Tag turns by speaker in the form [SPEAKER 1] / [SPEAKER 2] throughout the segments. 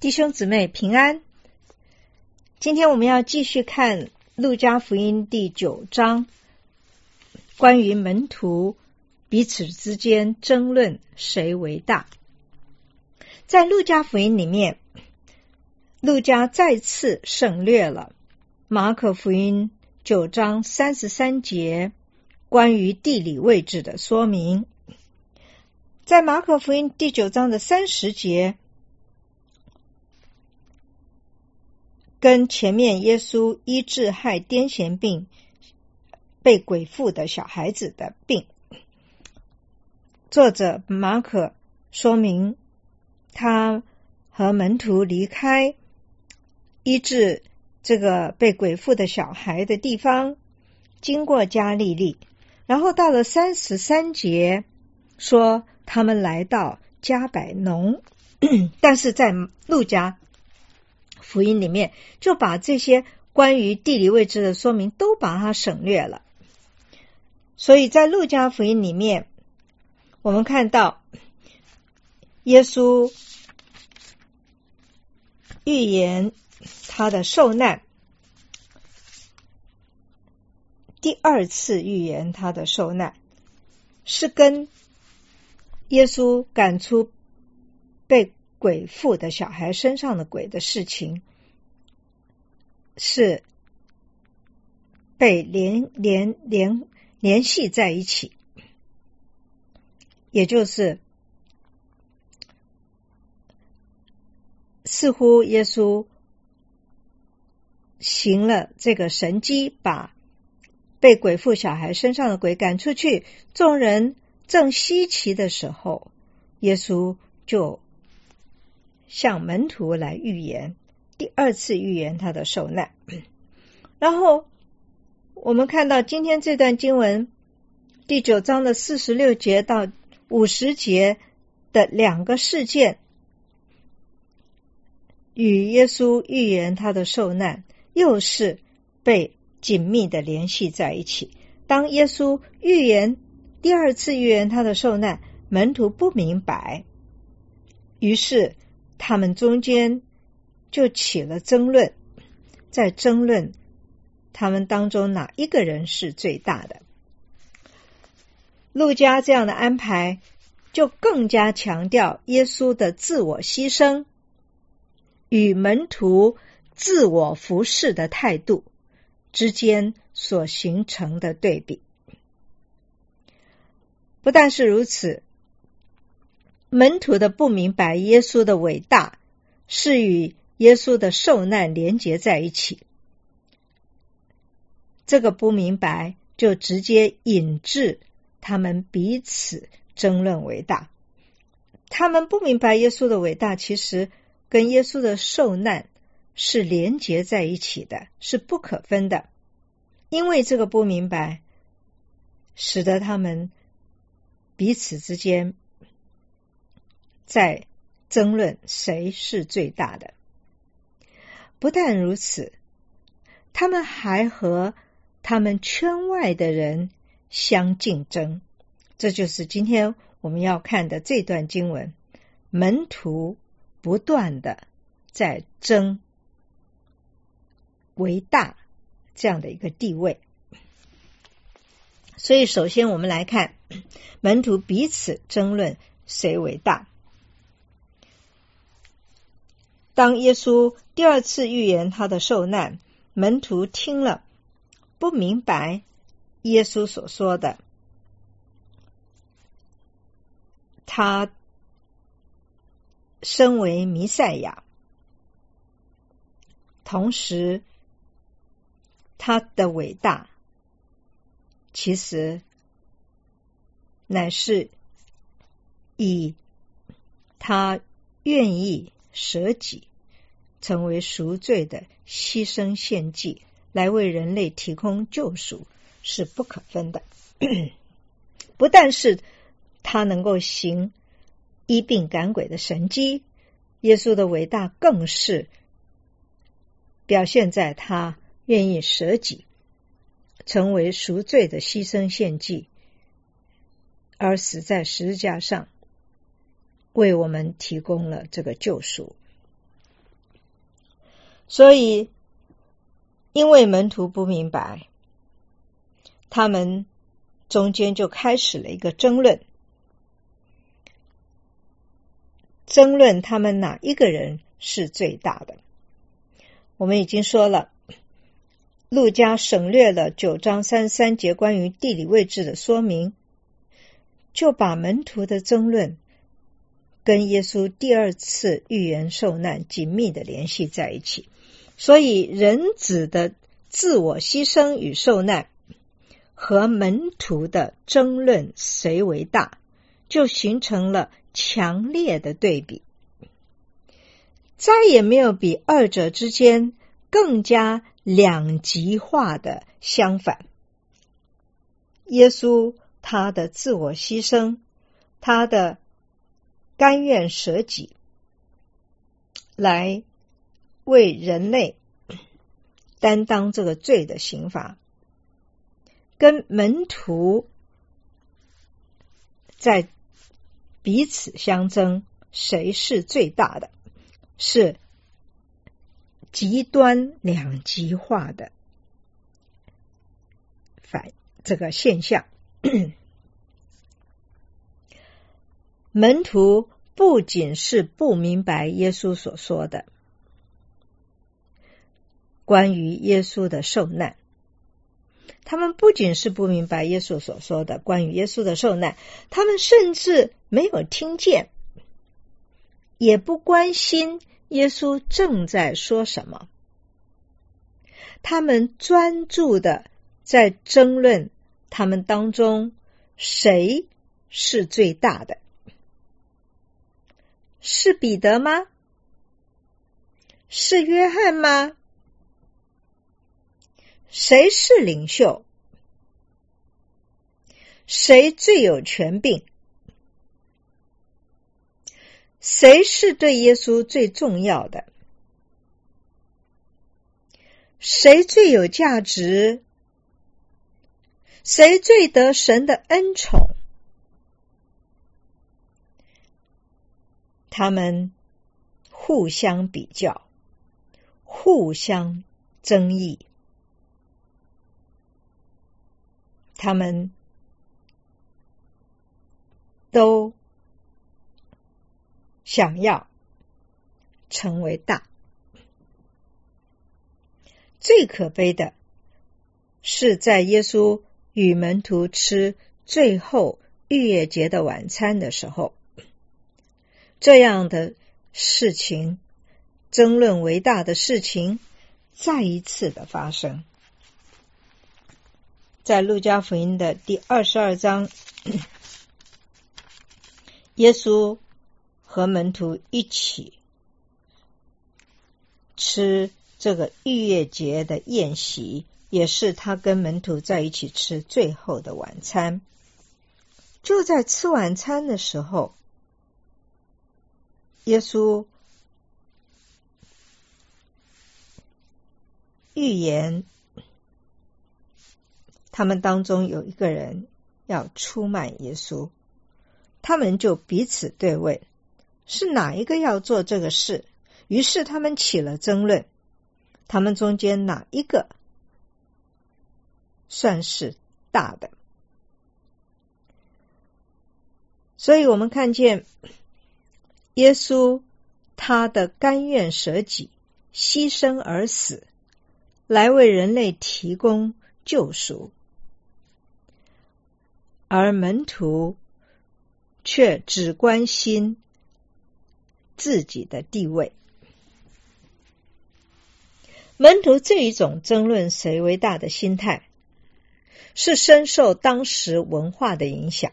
[SPEAKER 1] 弟兄姊妹平安。今天我们要继续看路加福音第9章，关于门徒彼此之间争论谁为大。在路加福音里面，路加再次省略了马可福音9章33节关于地理位置的说明。在马可福音第9章的30节，跟前面耶稣医治害癫痫病被鬼附的小孩子的病，作者马可说明他和门徒离开医治这个被鬼附的小孩的地方，经过加利利，然后到了33节说他们来到迦百农但是在路加福音里面就把这些关于地理位置的说明都把它省略了。所以在路加福音里面，我们看到耶稣预言他的受难，第二次预言他的受难是跟耶稣赶出被鬼附的小孩身上的鬼的事情是被联系在一起，也就是似乎耶稣行了这个神迹，把被鬼附小孩身上的鬼赶出去，众人正稀奇的时候，耶稣就向门徒来预言，第二次预言他的受难。然后我们看到今天这段经文第9章的46节到50节的两个事件，与耶稣预言他的受难又是被紧密的联系在一起。当耶稣第二次预言他的受难，门徒不明白，于是他们中间就起了争论，在争论他们当中哪一个人是最大的。路加这样的安排就更加强调耶稣的自我牺牲与门徒自我服侍的态度之间所形成的对比。不但是如此，门徒的不明白耶稣的伟大是与耶稣的受难连结在一起，这个不明白就直接引致他们彼此争论伟大。他们不明白耶稣的伟大，其实跟耶稣的受难是连结在一起的，是不可分的。因为这个不明白，使得他们彼此之间在争论谁是最大的。不但如此，他们还和他们圈外的人相竞争。这就是今天我们要看的这段经文，门徒不断的在争为大这样的一个地位。所以首先我们来看门徒彼此争论谁为大。当耶稣第二次预言他的受难，门徒听了不明白耶稣所说的，他身为弥赛亚，同时他的伟大其实乃是以他愿意舍己成为赎罪的牺牲献祭来为人类提供救赎是不可分的。不但是他能够行医病赶鬼的神迹，耶稣的伟大更是表现在他愿意舍己成为赎罪的牺牲献祭，而死在十字架上为我们提供了这个救赎。 所以因为门徒不明白，他们中间就开始了一个争论他们哪一个人是最大的。我们已经说了，路加省略了9章33节关于地理位置的说明，就把门徒的争论跟耶稣第二次预言受难紧密的联系在一起。所以人子的自我牺牲与受难和门徒的争论谁为大，就形成了强烈的对比。再也没有比二者之间更加两极化的相反。耶稣他的自我牺牲，他的甘愿舍己，来为人类担当这个罪的刑罚，跟门徒在彼此相争，谁是最大的，是极端两极化的这个现象。门徒不仅是不明白耶稣所说的关于耶稣的受难，他们不仅是不明白耶稣所说的关于耶稣的受难，他们甚至没有听见，也不关心耶稣正在说什么。他们专注的在争论他们当中谁是最大的，是彼得吗？是约翰吗？谁是领袖？谁最有权柄？谁是对耶稣最重要的？谁最有价值？谁最得神的恩宠？他们互相比较，互相争议，他们都想要成为大。最可悲的是在耶稣与门徒吃最后逾越节的晚餐的时候，这样的事情，争论为大的事情再一次的发生。在路加福音的第22章，耶稣和门徒一起吃这个逾越节的宴席，也是他跟门徒在一起吃最后的晚餐。就在吃晚餐的时候，耶稣预言他们当中有一个人要出卖耶稣，他们就彼此对问，是哪一个要做这个事？于是他们起了争论，他们中间哪一个算是大的？所以我们看见耶稣他的甘愿舍己，牺牲而死，来为人类提供救赎，而门徒却只关心自己的地位。门徒这一种争论谁为大的心态，是深受当时文化的影响。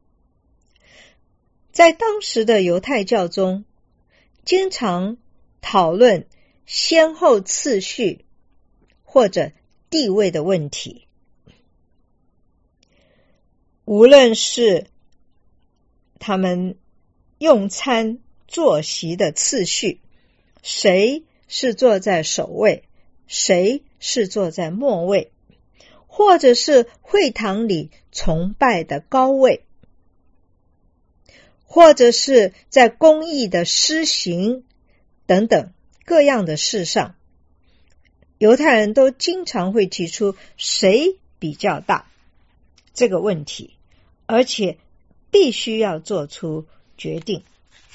[SPEAKER 1] 在当时的犹太教中，经常讨论先后次序或者地位的问题。无论是他们用餐坐席的次序，谁是坐在首位，谁是坐在末位，或者是会堂里崇拜的高位，或者是在公义的施行等等各样的事上， 犹太人都经常会提出谁比较大这个问题，而且必须要做出决定。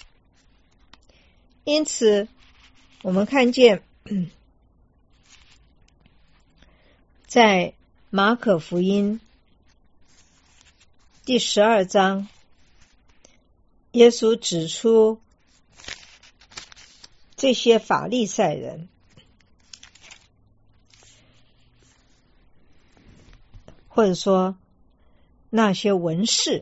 [SPEAKER 1] 因此我们看见在马可福音第12章，耶稣指出这些法利赛人或者说那些文士，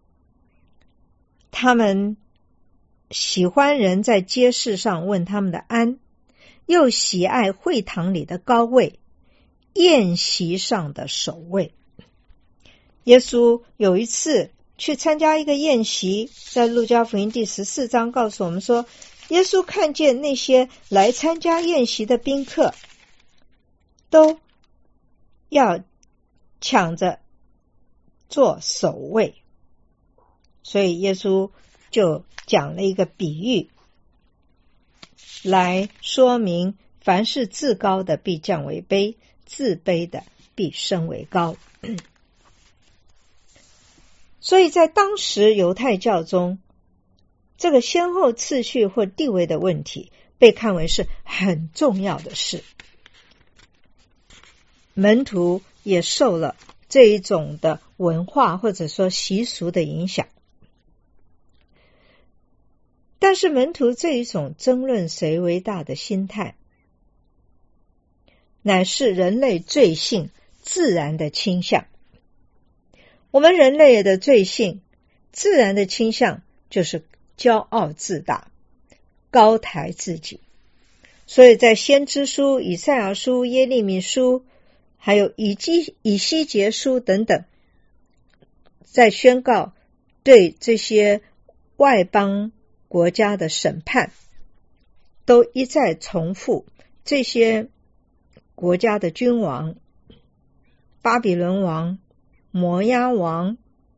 [SPEAKER 1] 他们喜欢人在街市上问他们的安，又喜爱会堂里的高位，宴席上的首位。耶稣有一次去参加一个宴席，在路加福音第14章告诉我们说，耶稣看见那些来参加宴席的宾客都要抢着做首位，所以耶稣就讲了一个比喻来说明，凡是自高的必降为卑，自卑的必升为高。所以在当时犹太教中，这个先后次序或地位的问题被看为是很重要的事。门徒也受了这一种的文化或者说习俗的影响，但是门徒这一种争论谁为大的心态，乃是人类罪性自然的倾向。我们人类的罪性自然的倾向就是骄傲自大，高抬自己。所以在先知书、以赛亚书、耶利米书还有以西结书等等，在宣告对这些外邦国家的审判，都一再重复这些国家的君王，巴比伦王、摩押王，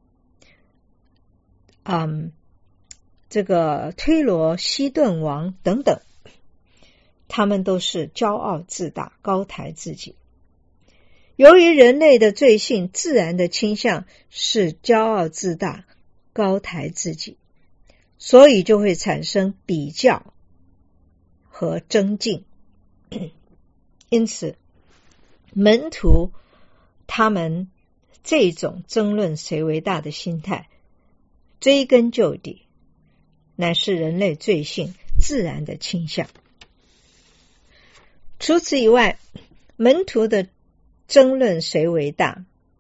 [SPEAKER 1] 这个推罗、西顿王等等，他们都是骄傲自大，高抬自己。由于人类的罪性自然的倾向是骄傲自大，高抬自己，所以就会产生比较和争竞。因此门徒他们这种争论谁为大的心态，追根究底，乃是人类罪性自然的倾向。除此以外，门徒的争论谁为大，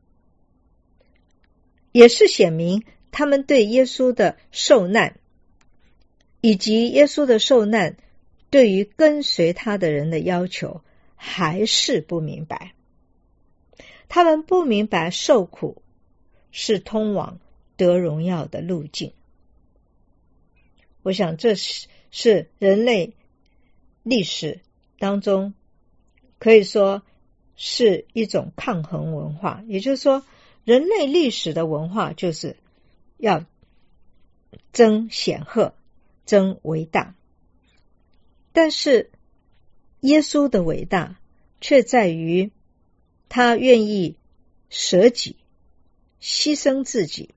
[SPEAKER 1] 也是显明他们对耶稣的受难，以及耶稣的受难对于跟随他的人的要求还是不明白。他们不明白受苦是通往得荣耀的路径。我想这是人类历史当中可以说是一种抗衡文化，也就是说人类历史的文化就是要争显赫，争伟大。但是耶稣的伟大却在于他愿意舍己，牺牲自己，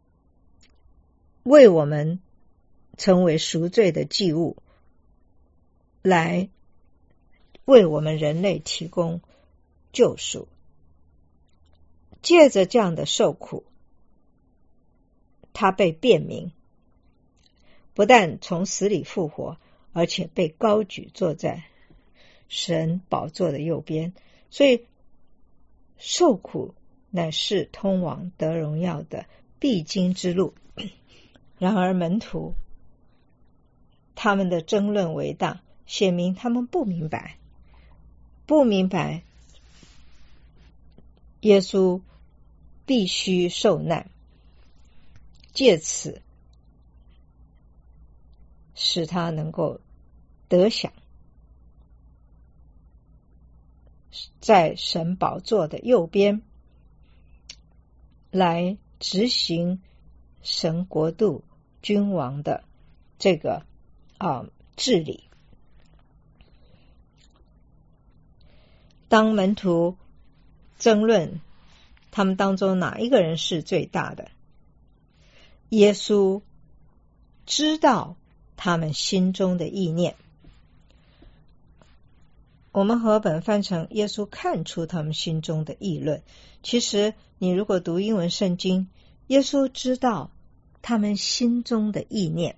[SPEAKER 1] 为我们成为赎罪的祭物，来为我们人类提供救赎。借着这样的受苦，他被辨明，不但从死里复活，而且被高举坐在神宝座的右边。所以受苦乃是通往得荣耀的必经之路。然而门徒他们的争论为大，显明他们不明白耶稣必须受难，借此使他能够得享在神宝座的右边，来执行神国度君王的这个治理。 当门徒争论他们当中哪一个人是最大的，耶稣知道他们心中的意念。我们和本翻成耶稣看出他们心中的议论。其实你如果读英文圣经，耶稣知道他们心中的意念。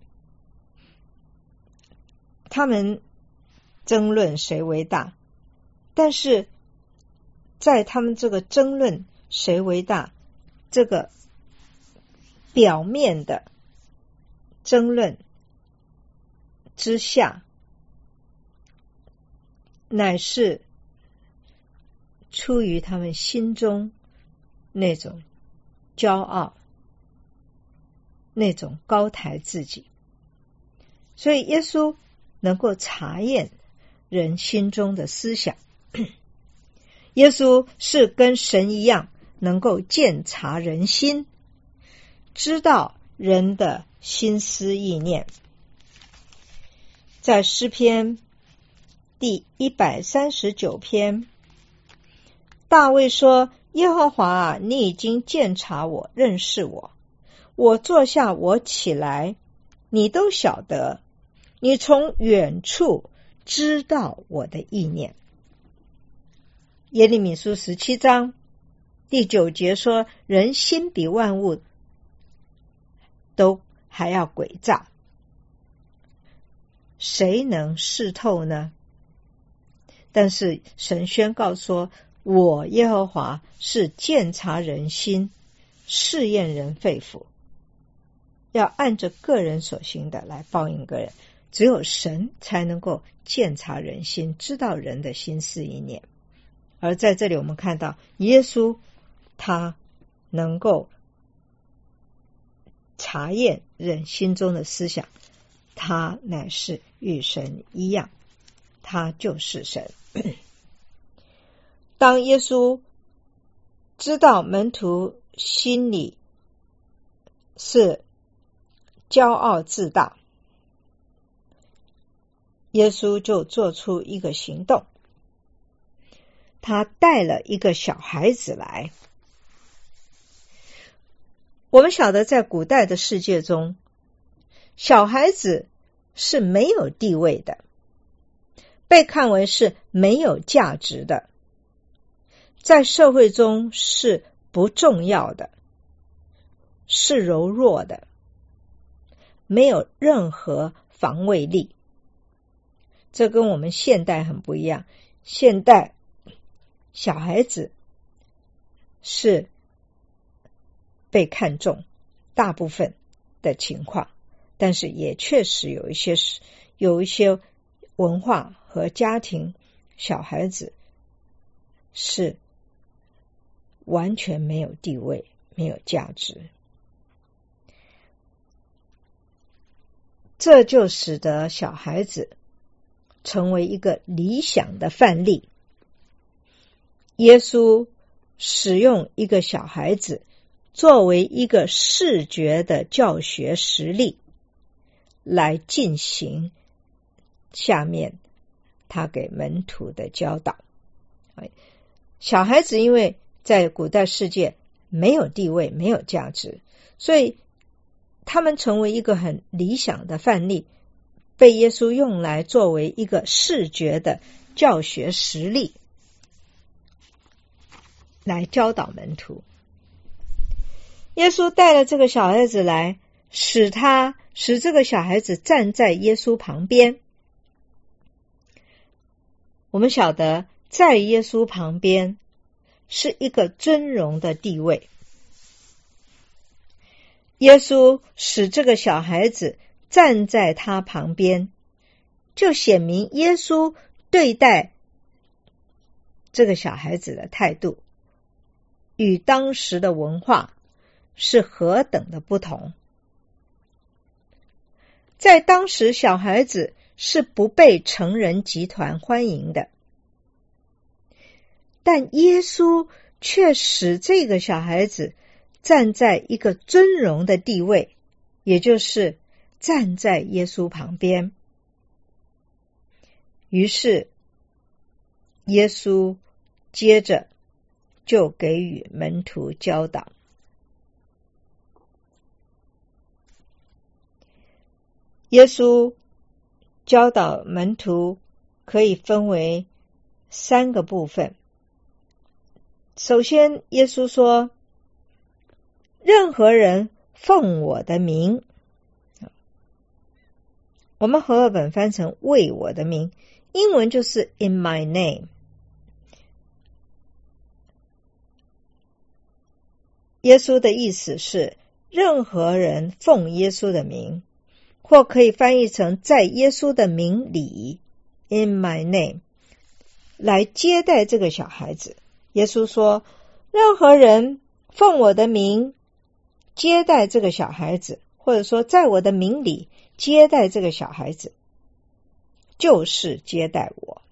[SPEAKER 1] 他们争论谁为大，但是在他们这个争论谁为大这个表面的争论之下，乃是出于他们心中那种骄傲，那种高抬自己。所以耶稣能够察验人心中的思想，耶稣是跟神一样能够鉴察人心，知道人的心思意念。在诗篇第139篇，大卫说，耶和华啊，你已经鉴察我，认识我，我坐下，我起来，你都晓得，你从远处知道我的意念。耶利米书17章第9节说，人心比万物都还要诡诈，谁能识透呢？但是神宣告说，我耶和华是鉴察人心，试验人肺腑，要按着个人所行的来报应个人。只有神才能够鉴察人心，知道人的心思意念。而在这里我们看到耶稣他能够察验人心中的思想，他乃是与神一样，他就是神。当耶稣知道门徒心里是骄傲自大，耶稣就做出一个行动，他带了一个小孩子来。我们晓得在古代的世界中，小孩子是没有地位的，被看为是没有价值的，在社会中是不重要的，是柔弱的，没有任何防卫力。这跟我们现代很不一样，现代小孩子是被看重，大部分的情况，但是也确实有一些文化和家庭，小孩子是完全没有地位，没有价值。这就使得小孩子成为一个理想的范例。耶稣使用一个小孩子作为一个视觉的教学实例来进行下面他给门徒的教导。小孩子因为在古代世界没有地位，没有价值，所以他们成为一个很理想的范例，被耶稣用来作为一个视觉的教学实例来教导门徒。耶稣带了这个小孩子来，使这个小孩子站在耶稣旁边。我们晓得在耶稣旁边是一个尊荣的地位，耶稣使这个小孩子站在他旁边，就显明耶稣对待这个小孩子的态度与当时的文化是何等的不同。在当时，小孩子是不被成人集团欢迎的，但耶稣却使这个小孩子站在一个尊荣的地位，也就是站在耶稣旁边。于是耶稣接着就给予门徒教导。耶稣教导门徒可以分为3个部分。首先，耶稣说，任何人奉我的名，我们和合本翻成为我的名，英文就是 in my name。 耶稣的意思是任何人奉耶稣的名，或可以翻译成在耶稣的名里 in my name 来接待这个小孩子。耶稣说，任何人奉我的名接待这个小孩子，或者说在我的名里接待这个小孩子，就是接待我。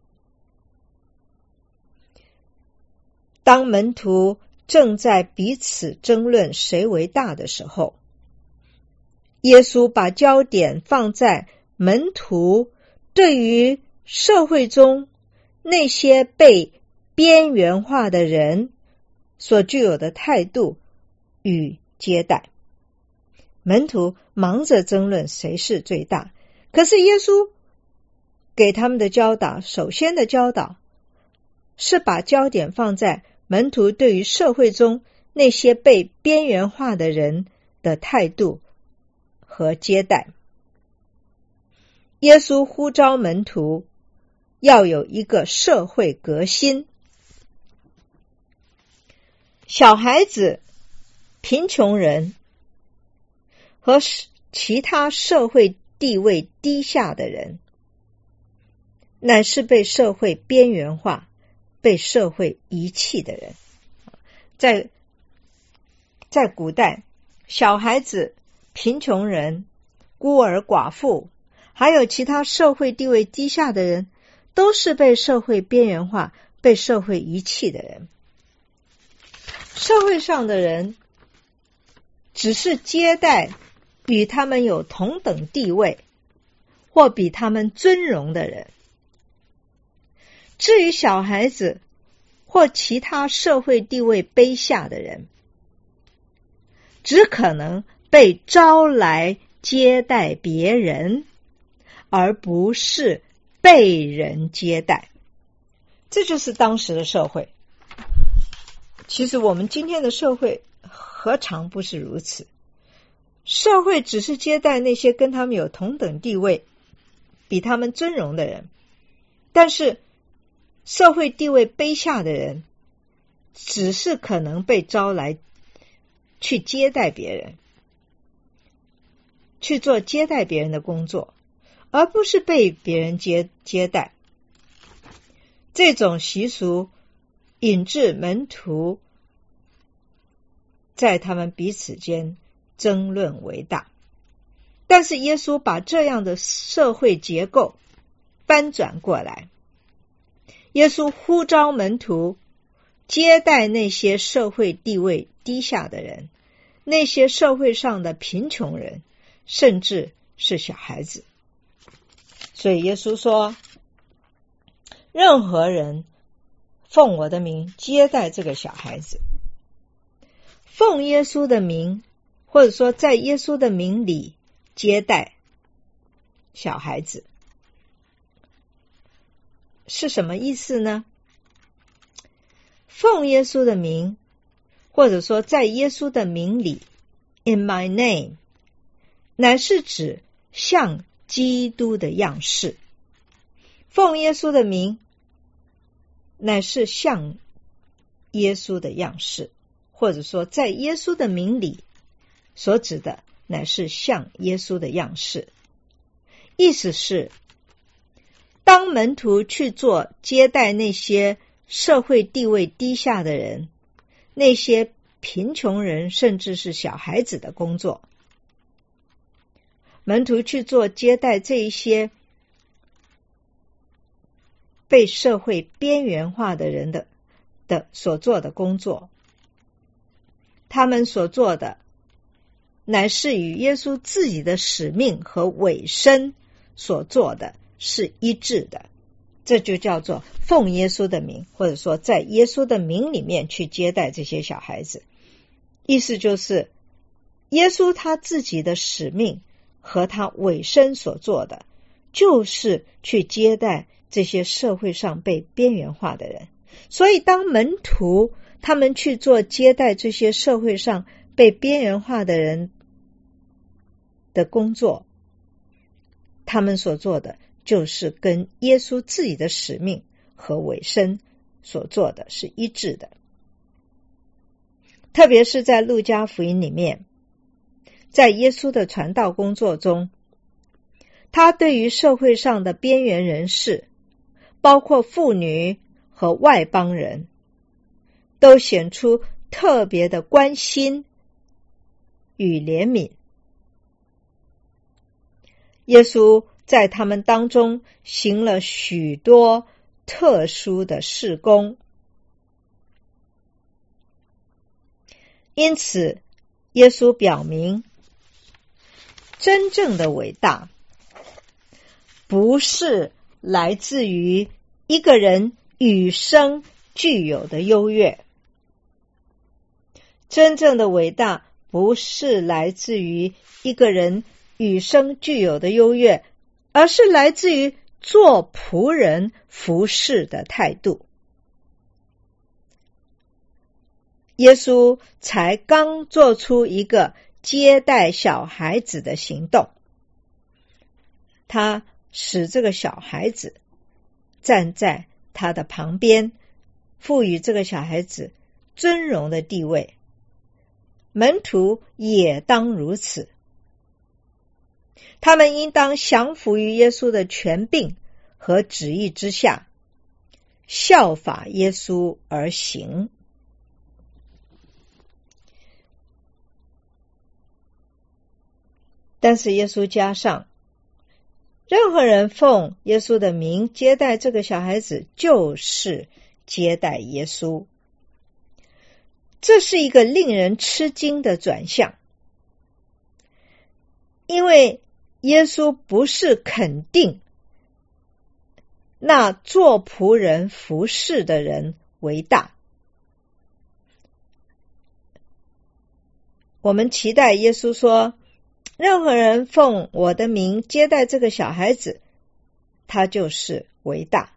[SPEAKER 1] 当门徒正在彼此争论谁为大的时候，耶稣把焦点放在门徒对于社会中那些被边缘化的人所具有的态度与接待。门徒忙着争论谁是最大，可是耶稣给他们的教导，首先的教导是把焦点放在门徒对于社会中那些被边缘化的人的态度和接待。耶稣呼召门徒要有一个社会革新。小孩子、贫穷人和其他社会地位低下的人，乃是被社会边缘化、被社会遗弃的人。在古代，小孩子、贫穷人、孤儿寡妇，还有其他社会地位低下的人，都是被社会边缘化、被社会遗弃的人。社会上的人只是接待与他们有同等地位或比他们尊荣的人。至于小孩子或其他社会地位卑下的人，只可能被招来接待别人，而不是被人接待。这就是当时的社会。其实我们今天的社会何尝不是如此？社会只是接待那些跟他们有同等地位、比他们尊荣的人，但是社会地位卑下的人只是可能被招来去接待别人，去做接待别人的工作，而不是被别人接待。这种习俗引致门徒在他们彼此间争论为大。但是耶稣把这样的社会结构翻转过来，耶稣呼召门徒接待那些社会地位低下的人，那些社会上的贫穷人，甚至是小孩子。所以耶稣说，任何人奉我的名接待这个小孩子。奉耶稣的名，或者说在耶稣的名里接待小孩子，是什么意思呢？奉耶稣的名，或者说在耶稣的名里 in my name， 乃是指像基督的样式。奉耶稣的名乃是像耶稣的样式，或者说在耶稣的名里所指的乃是像耶稣的样式。意思是，当门徒去做接待那些社会地位低下的人，那些贫穷人，甚至是小孩子的工作，门徒去做接待这一些被社会边缘化的人的所做的工作，他们所做的乃是与耶稣自己的使命和委身所做的是一致的， 这就叫做奉耶稣的名，或者说在耶稣的名里面去接待这些小孩子。意思就是耶稣他自己的使命和他委身所做的，就是去接待这些社会上被边缘化的人。所以当门徒他们去做接待这些社会上被边缘化的人的工作，他们所做的就是跟耶稣自己的使命和委身所做的是一致的。特别是在路加福音里面，在耶稣的传道工作中，他对于社会上的边缘人士，包括妇女和外邦人，都显出特别的关心与怜悯。耶稣在他们当中行了许多特殊的事工，因此耶稣表明，真正的伟大不是来自于一个人与生俱有的优越，真正的伟大不是来自于一个人与生俱有的优越，而是来自于做仆人服侍的态度。耶稣才刚做出一个接待小孩子的行动，他使这个小孩子站在他的旁边，赋予这个小孩子尊荣的地位，门徒也当如此。他们应当降服于耶稣的权柄和旨意之下，效法耶稣而行。但是耶稣加上，任何人奉耶稣的名接待这个小孩子，就是接待耶稣。这是一个令人吃惊的转向，因为耶稣不是肯定那做仆人服侍的人为大。我们期待耶稣说，任何人奉我的名接待这个小孩子，他就是为大。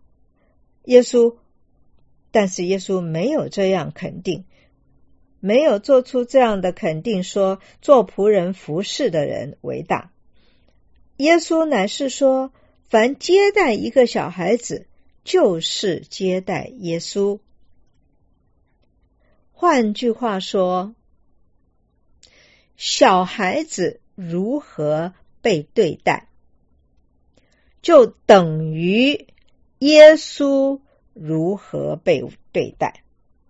[SPEAKER 1] 但是耶稣没有这样肯定，没有做出这样的肯定，说做仆人服侍的人为大。耶稣乃是说，凡接待一个小孩子，就是接待耶稣。换句话说，小孩子如何被对待，就等于耶稣如何被对待。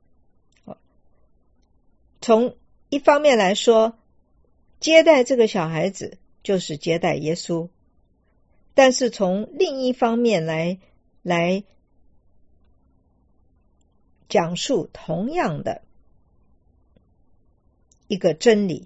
[SPEAKER 1] 从一方面来说，接待这个小孩子就是接待耶稣，但是从另一方面来讲述同样的一个真理，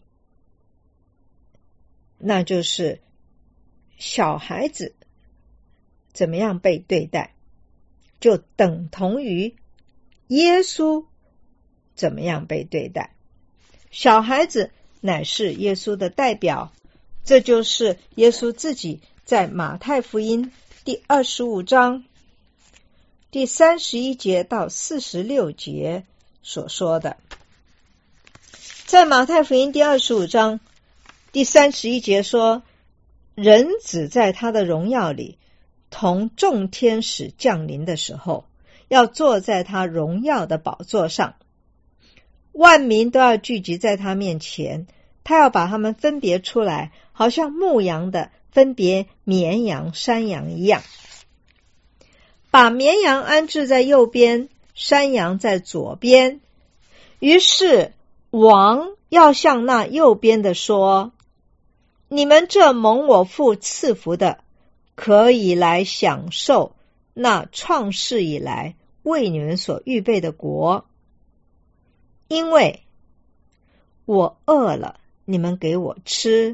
[SPEAKER 1] 那就是小孩子怎么样被对待，就等同于耶稣怎么样被对待。小孩子乃是耶稣的代表，这就是耶稣自己在马太福音第25章第31节到46节所说的。在马太福音第25章第31节说，人子在他的荣耀里同众天使降临的时候，要坐在他荣耀的宝座上，万民都要聚集在他面前，他要把他们分别出来，好像牧羊的分别绵羊山羊一样，把绵羊安置在右边，山羊在左边。于是王要向那右边的说，你们这蒙我父赐福的，可以来享受那创世以来为你们所预备的国，因为我饿了，你们给我吃；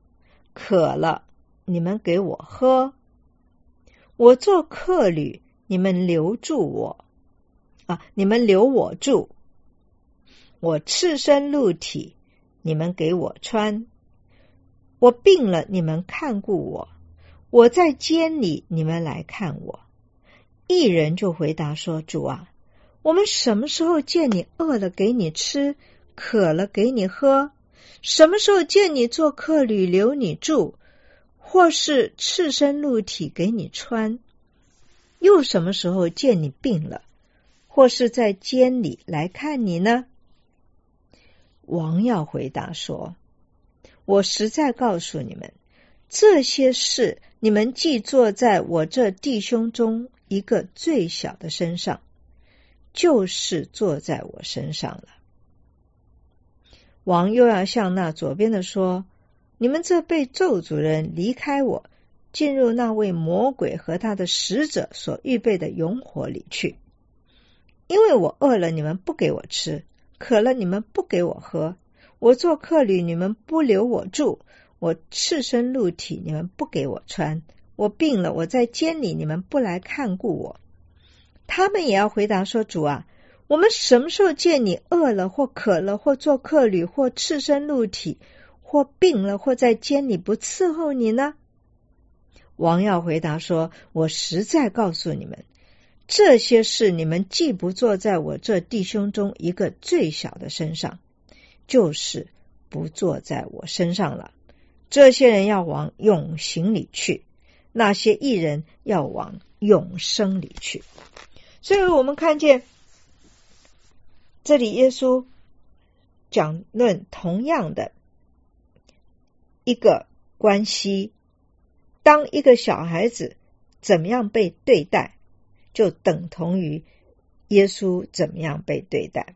[SPEAKER 1] 渴了，你们给我喝；我做客旅， 你们留我住，我赤身露体，你们给我穿，我病了，你们看顾我，我在监里，你们来看我。一人就回答说，主啊，我们什么时候见你饿了给你吃，渴了给你喝？什么时候见你做客旅留你住，或是赤身露体给你穿？又什么时候见你病了，或是在监里来看你呢？王要回答说，我实在告诉你们，这些事你们既做在我这弟兄中一个最小的身上，就是做在我身上了。王又要向那左边的说，你们这被咒诅人离开我，进入那位魔鬼和他的使者所预备的永火里去。因为我饿了，你们不给我吃，渴了，你们不给我喝，我做客旅，你们不留我住，我赤身露体，你们不给我穿，我病了，我在监里，你们不来看顾我。他们也要回答说，主啊，我们什么时候见你饿了或渴了，或做客旅，或赤身露体，或病了，或在监里不伺候你呢？王要回答说，我实在告诉你们，这些事你们既不做在我这弟兄中一个最小的身上，就是不做在我身上了。这些人要往永刑里去，那些义人要往永生里去。所以我们看见这里耶稣讲论同样的一个关系，当一个小孩子怎么样被对待，就等同于耶稣怎么样被对待。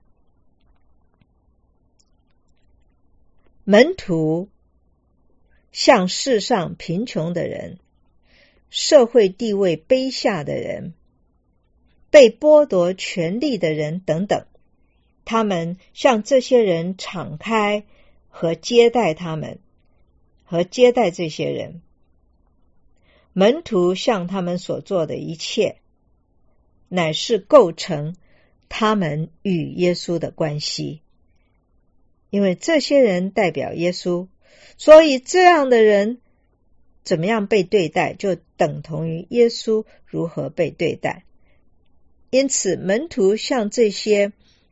[SPEAKER 1] 门徒向世上贫穷的人、社会地位卑下的人、被剥夺权利的人等等，他们向这些人敞开和接待他们，和接待这些人。门徒向他们所做的一切，乃是构成他们与耶稣的关系。因为这些人代表耶稣，所以这样的人怎么样被对待，就等同于耶稣如何被对待。因此，门徒向这些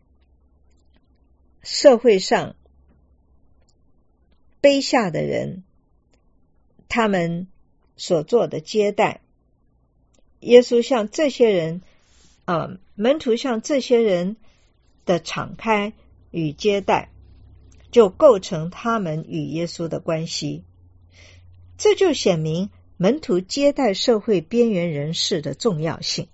[SPEAKER 1] 社会上卑下的人，他们所做的接待，耶稣向这些人门徒向这些人的敞开与接待，就构成他们与耶稣的关系。这就显明门徒接待社会边缘人士的重要性。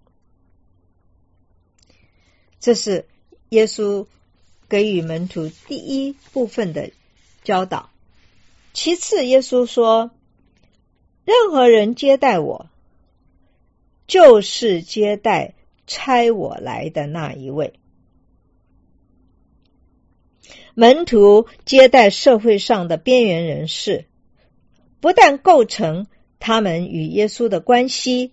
[SPEAKER 1] 这是耶稣给予门徒第一部分的教导。其次，耶稣说，任何人接待我，就是接待差我来的那一位。门徒接待社会上的边缘人士，不但构成他们与耶稣的关系，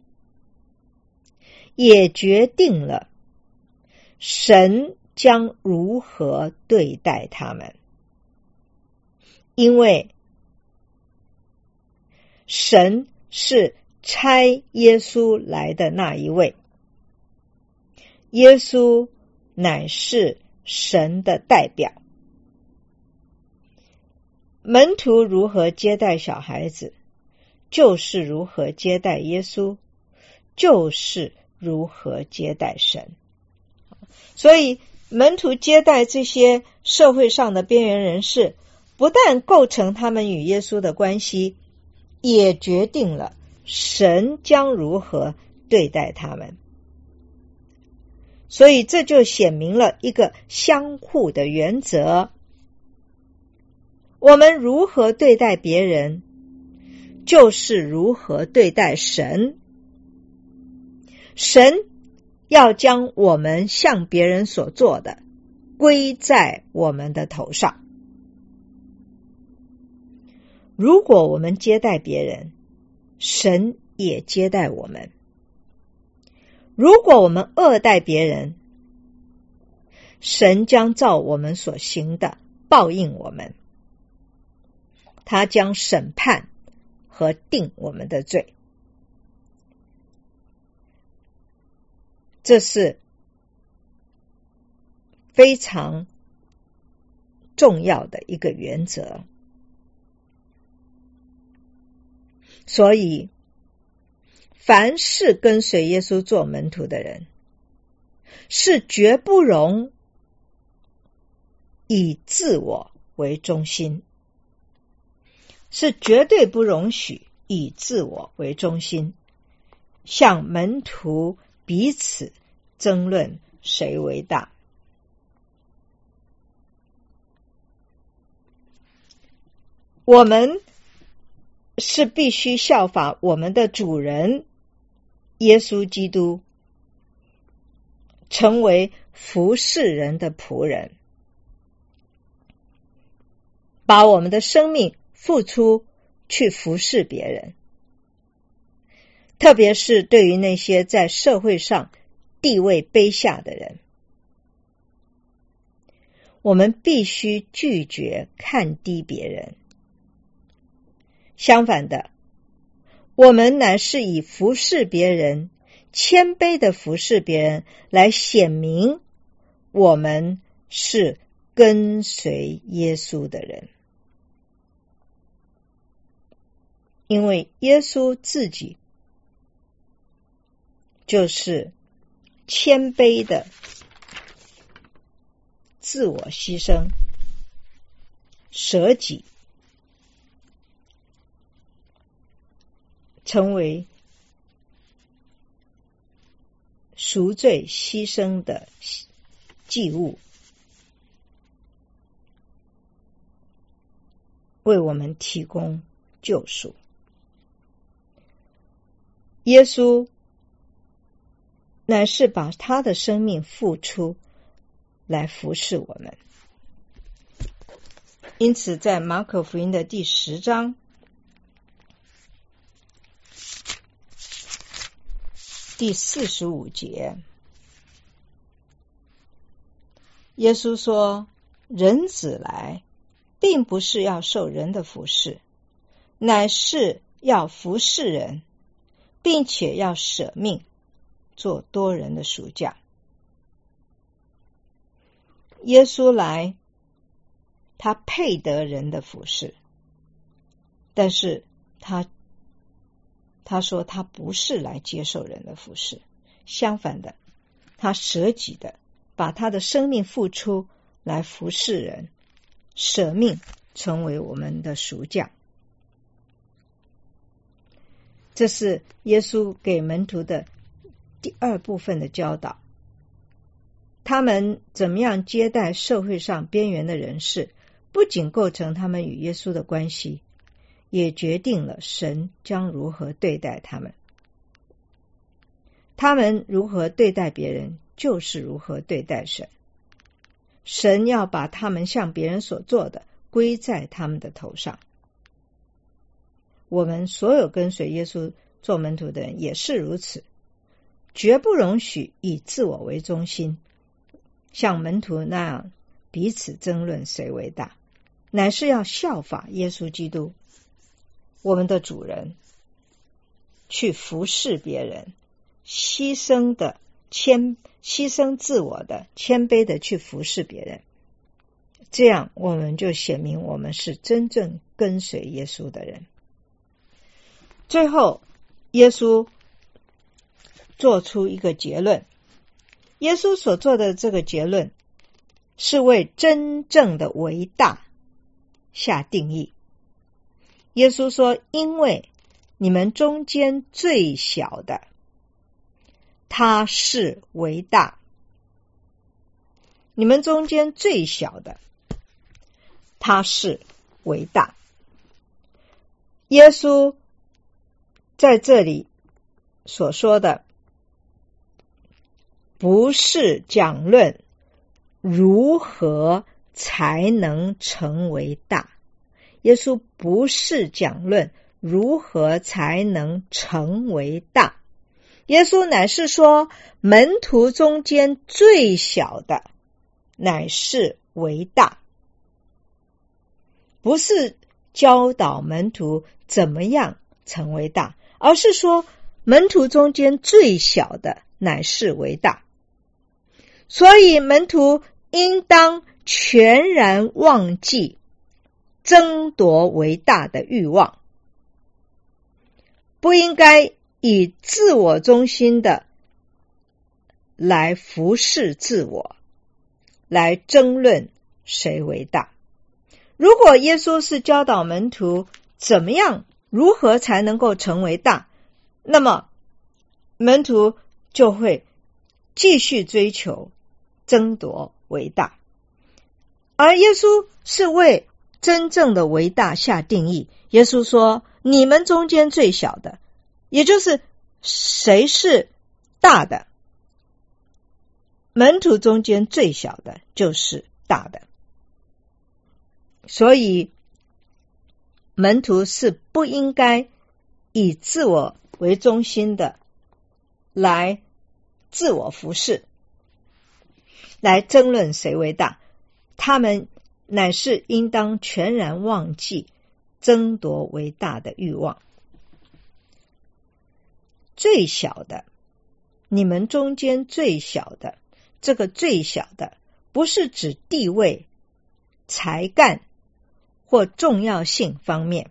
[SPEAKER 1] 也决定了神将如何对待他们。因为神是差耶稣来的那一位，耶稣乃是神的代表。门徒如何接待小孩子，就是如何接待耶稣，就是如何接待神。所以门徒接待这些社会上的边缘人士，不但构成他们与耶稣的关系，也决定了神将如何对待他们。所以这就显明了一个相互的原则。我们如何对待别人，就是如何对待神。神要将我们向别人所做的归在我们的头上。如果我们接待别人，神也接待我们。 如果我们恶待别人，神将照我们所行的报应我们，他将审判和定我们的罪。这是非常重要的一个原则。所以凡是跟随耶稣做门徒的人，是绝不容以自我为中心，是绝对不容许以自我为中心，向门徒彼此争论谁为大。我们是必须效法我们的主人耶稣基督，成为服侍人的仆人，把我们的生命付出去服侍别人，特别是对于那些在社会上地位卑下的人，我们必须拒绝看低别人。相反的，我们乃是以服侍别人，谦卑的服侍别人，来显明我们是跟随耶稣的人。因为耶稣自己就是谦卑的自我牺牲，舍己，成为赎罪牺牲的祭物，为我们提供救赎。耶稣乃是把他的生命付出来服侍我们。因此在马可福音的第10章第45节，耶稣说，人子来并不是要受人的服侍，乃是要服侍人，并且要舍命做多人的赎价。耶稣来，他配得人的服侍，但是他说他不是来接受人的服侍，相反的，他舍己的把他的生命付出来服侍人，舍命成为我们的赎价。这是耶稣给门徒的第2部分的教导，他们怎么样接待社会上边缘的人士，不仅构成他们与耶稣的关系，也决定了神将如何对待他们。他们如何对待别人，就是如何对待神。神要把他们向别人所做的归在他们的头上。我们所有跟随耶稣做门徒的人也是如此，绝不容许以自我为中心，像门徒那样彼此争论谁为大，乃是要效法耶稣基督，我们的主人，去服侍别人，牺牲自我的，谦卑的去服侍别人。这样我们就显明我们是真正跟随耶稣的人。最后耶稣做出一个结论，耶稣所做的这个结论是为真正的伟大下定义。耶稣说，因为你们中间最小的，他是为大。你们中间最小的，他是为大。耶稣在这里所说的，不是讲论如何才能成为大。耶稣不是讲论如何才能成为大， 耶稣乃是说，门徒中间最小的乃是为大，不是教导门徒怎么样成为大，而是说门徒中间最小的乃是为大。所以门徒应当全然忘记争夺为大的欲望，不应该以自我中心的来服侍自我，来争论谁为大。如果耶稣是教导门徒怎么样如何才能够成为大，那么门徒就会继续追求争夺为大。而耶稣是为真正的为大下定义。耶稣说，你们中间最小的，也就是谁是大的，门徒中间最小的就是大的。所以门徒是不应该以自我为中心的来自我服侍，来争论谁为大，他们乃是应当全然忘记争夺为大的欲望。最小的，你们中间最小的，这个最小的不是指地位、才干或重要性方面，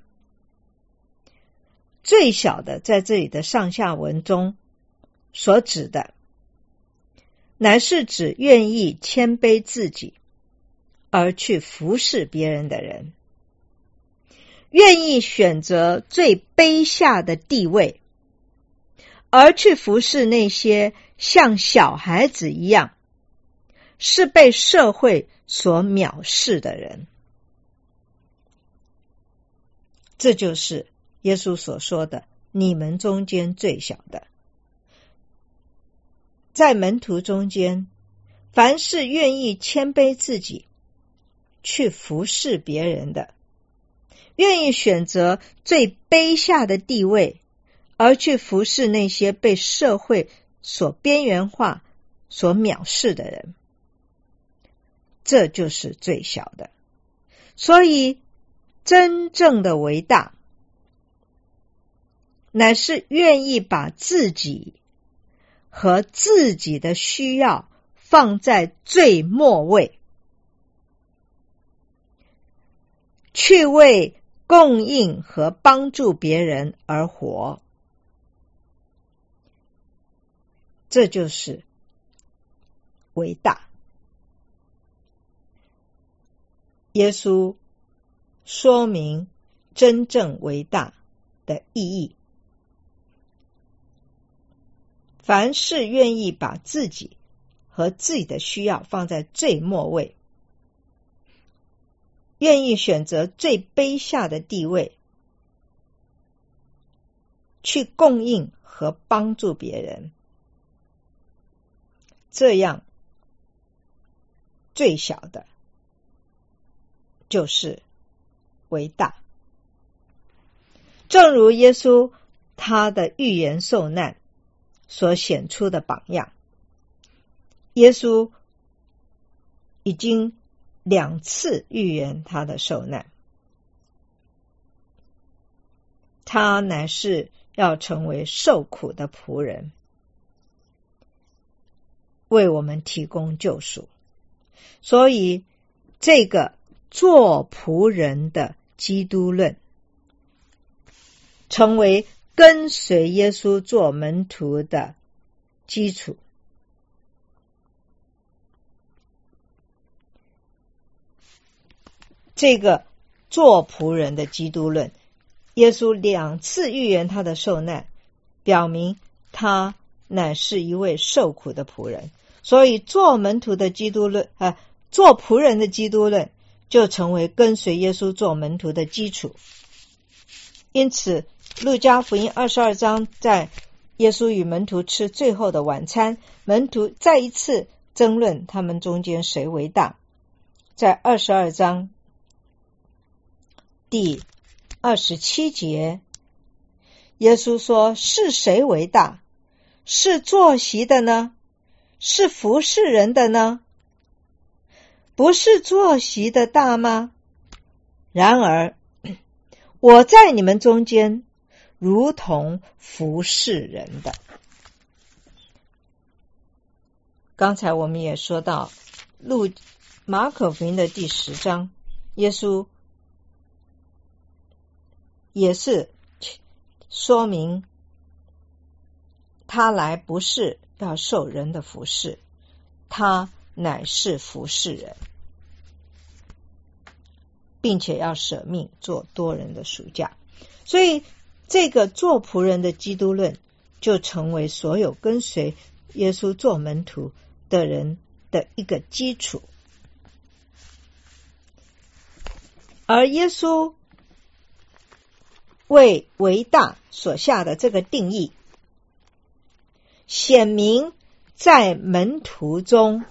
[SPEAKER 1] 最小的在这里的上下文中所指的，乃是指愿意谦卑自己而去服侍别人的人，愿意选择最卑下的地位而去服侍那些像小孩子一样是被社会所藐视的人。这就是耶稣所说的，你们中间最小的。在门徒中间，凡是愿意谦卑自己去服侍别人的，愿意选择最卑下的地位而去服侍那些被社会所边缘化、所藐视的人，这就是最小的。所以真正的为大，乃是愿意把自己和自己的需要放在最末位，去为供应和帮助别人而活。这就是为大。耶稣说明真正为大的意义。凡是愿意把自己和自己的需要放在最末位，愿意选择最卑下的地位，去供应和帮助别人，这样最小的就是为大。正如耶稣他的预言受难所显出的榜样，耶稣已经2次预言他的受难，他乃是要成为受苦的仆人，为我们提供救赎。所以这个做仆人的基督论成为跟随耶稣做门徒的基础。这个做仆人的基督论，耶稣2次预言他的受难，表明他乃是一位受苦的仆人。所以做门徒的基督论，做仆人的基督论就成为跟随耶稣做门徒的基础。因此路加福音22章，在耶稣与门徒吃最后的晚餐，门徒再一次争论他们中间谁为大。在22章第27节，耶稣说，是谁为大？ 是坐席的呢？是服侍人的呢？不是坐席的大吗？然而我在你们中间如同服侍人的。刚才我们也说到马可福音的第10章，耶稣也是说明他来不是要受人的服侍，他乃是服侍人，并且要舍命做多人的赎价。所以这个做仆人的基督论就成为所有跟随耶稣做门徒的人的一个基础。而耶稣为为大所下的这个定义，显明在门徒中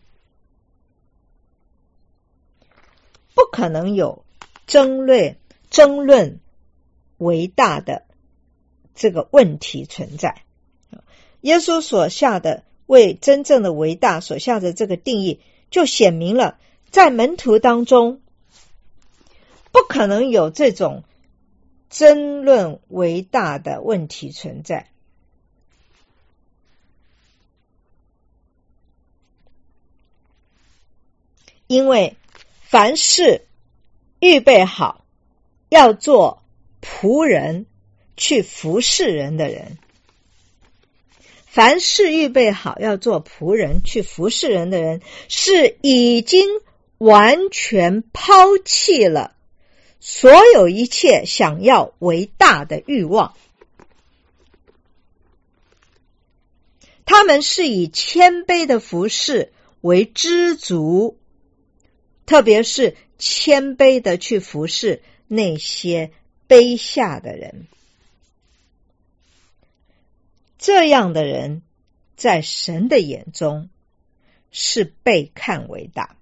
[SPEAKER 1] 不可能有争论为大的这个问题存在。耶稣所下的为真正的为大所下的这个定义，就显明了在门徒当中不可能有这种争论为大的问题存在。因为凡事预备好要做仆人去服侍人的人，凡事预备好要做仆人去服侍人的人，是已经完全抛弃了所有一切想要为大的欲望。他们是以谦卑的服侍为知足，特别是谦卑的去服侍那些卑下的人。这样的人在神的眼中是被看为大。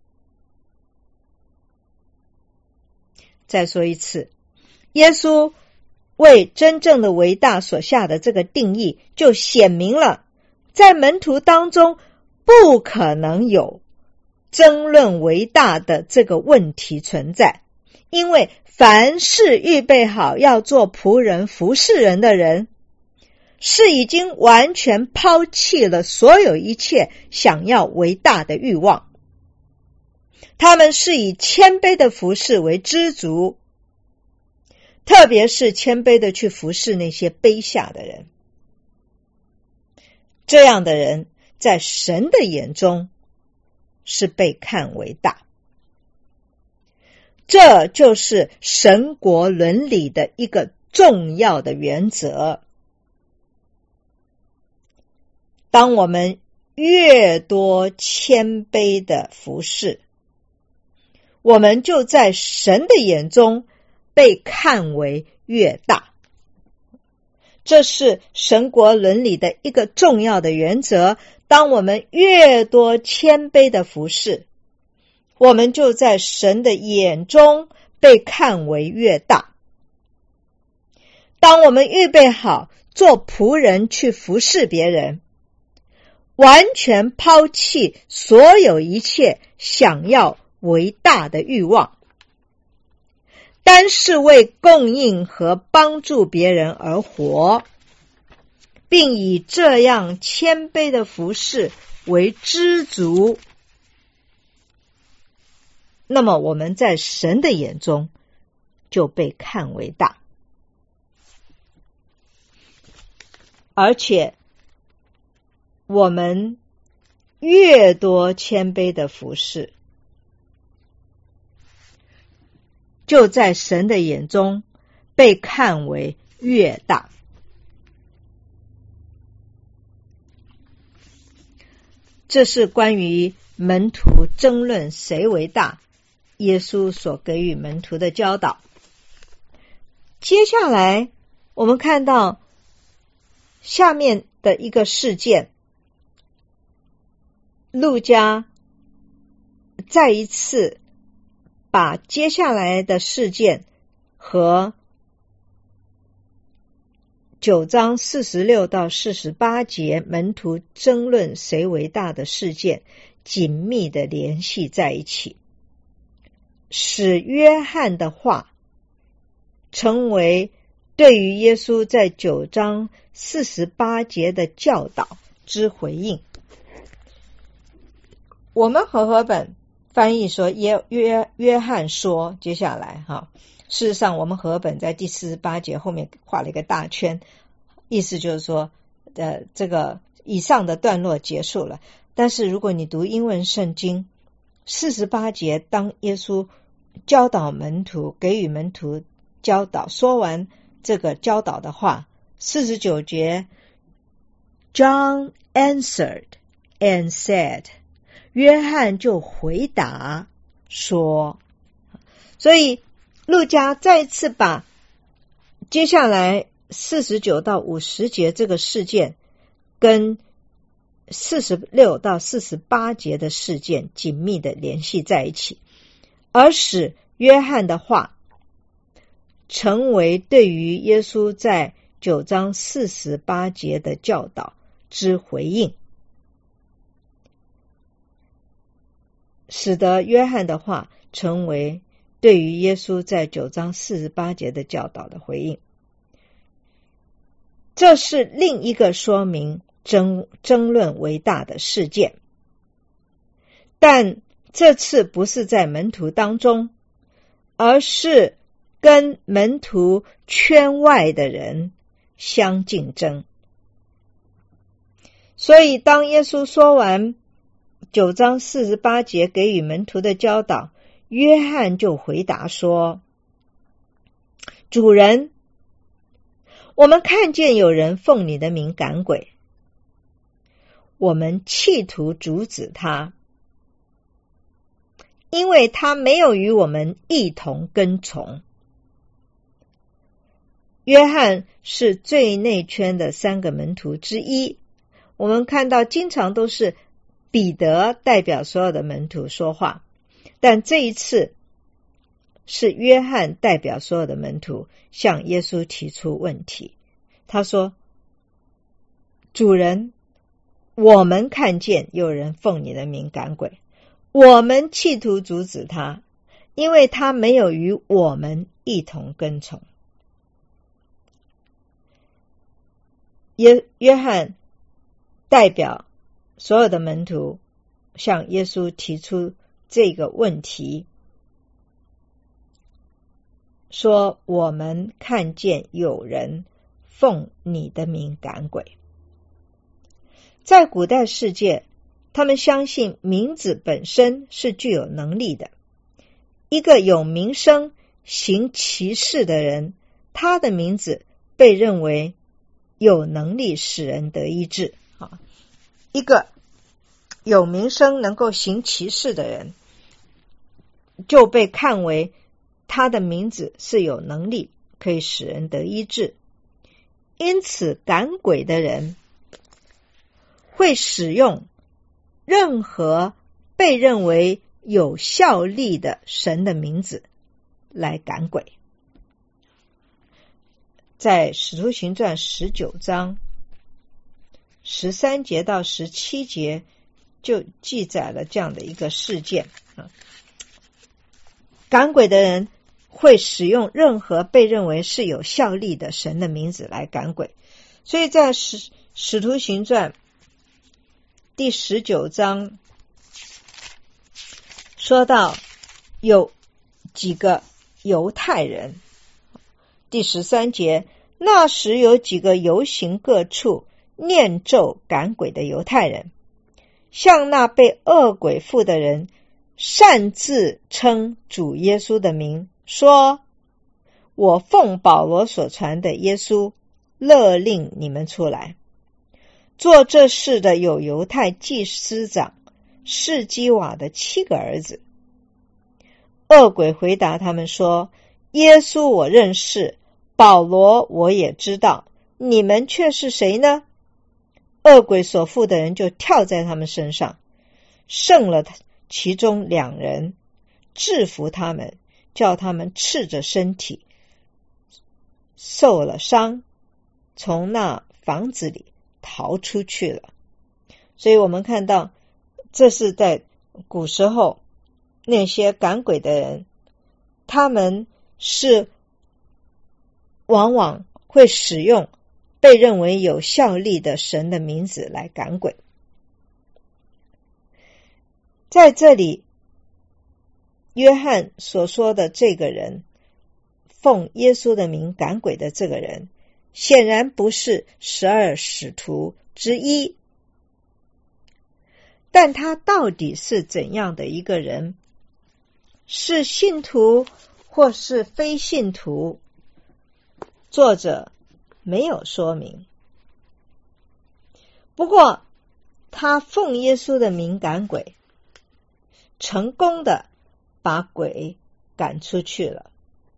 [SPEAKER 1] 再说一次，耶稣为真正的为大所下的这个定义，就显明了在门徒当中不可能有争论为大的这个问题存在。因为凡是预备好要做仆人服侍人的人，是已经完全抛弃了所有一切想要为大的欲望。他们是以谦卑的服侍为知足，特别是谦卑的去服侍那些卑下的人。这样的人在神的眼中是被看为大。这就是神国伦理的一个重要的原则。当我们越多谦卑的服侍，我们就在神的眼中被看为越大。这是神国伦理的一个重要的原则。当我们越多谦卑的服侍，我们就在神的眼中被看为越大。当我们预备好做仆人去服侍别人，完全抛弃所有一切想要为大的欲望，单是为供应和帮助别人而活，并以这样谦卑的服侍为知足，那么我们在神的眼中就被看为大。而且我们越多谦卑的服侍，就在神的眼中被看为越大。这是关于门徒争论谁为大，耶稣所给予门徒的教导。接下来我们看到下面的一个事件，路加再一次把接下来的事件和 9章46到48节门徒争论谁为大的事件紧密的联系在一起，使约翰的话成为对于耶稣在9章48节的教导之回应。我们和合本翻译说约翰说，接下来事实上我们和合本在第48节后面画了一个大圈，意思就是说这个以上的段落结束了。但是如果你读英文圣经48节，当耶稣教导门徒，给予门徒教导，说完这个教导的话，49节 John answered and said， 约翰就回答说。所以路加再次把接下来49到50节这个事件跟46到48节的事件紧密的联系在一起，而使约翰的话成为对于耶稣在9章48节的教导之回应，使得约翰的话成为对于耶稣在9章48节的教导的回应。这是另一个说明争论为大的事件，但这次不是在门徒当中，而是跟门徒圈外的人相竞争。所以当耶稣说完9章48节给予门徒的教导，约翰就回答说，主人，我们看见有人奉你的名赶鬼，我们企图阻止他，因为他没有与我们一同跟从。约翰是最内圈的3个门徒之一，我们看到经常都是彼得代表所有的门徒说话，但这一次是约翰代表所有的门徒向耶稣提出问题。他说，主人，我们看见有人奉你的名赶鬼，我们企图阻止他，因为他没有与我们一同跟从。约翰代表所有的门徒向耶稣提出这个问题，说我们看见有人奉你的名赶鬼。在古代世界，他们相信名字本身是具有能力的。一个有名声行奇事的人，他的名字被认为有能力使人得医治。一个有名声能够行奇事的人，就被看为他的名字是有能力可以使人得医治。因此赶鬼的人会使用任何被认为有效力的神的名字来赶鬼。在使徒行传19章13节到17节就记载了这样的一个事件。赶鬼的人会使用任何被认为是有效力的神的名字来赶鬼。所以在使徒行传第19章说到有几个犹太人，第13节，那时有几个游行各处念咒赶鬼的犹太人，向那被恶鬼附的人擅自称主耶稣的名，说，我奉保罗所传的耶稣勒令你们出来。做这事的有犹太祭司长士基瓦的7个儿子。恶鬼回答他们说，耶稣我认识，保罗我也知道，你们却是谁呢？恶鬼所附的人就跳在他们身上，胜了其中2人，制服他们，叫他们赤着身体，受了伤， 从那房子里逃出去了。所以我们看到，这是在古时候那些赶鬼的人，他们是往往会使用被认为有效力的神的名字来赶鬼。在这里，约翰所说的这个人，奉耶稣的名赶鬼的这个人，显然不是12使徒之一。但他到底是怎样的一个人？是信徒或是非信徒？作者没有说明。不过，他奉耶稣的名赶鬼，成功的把鬼赶出去了。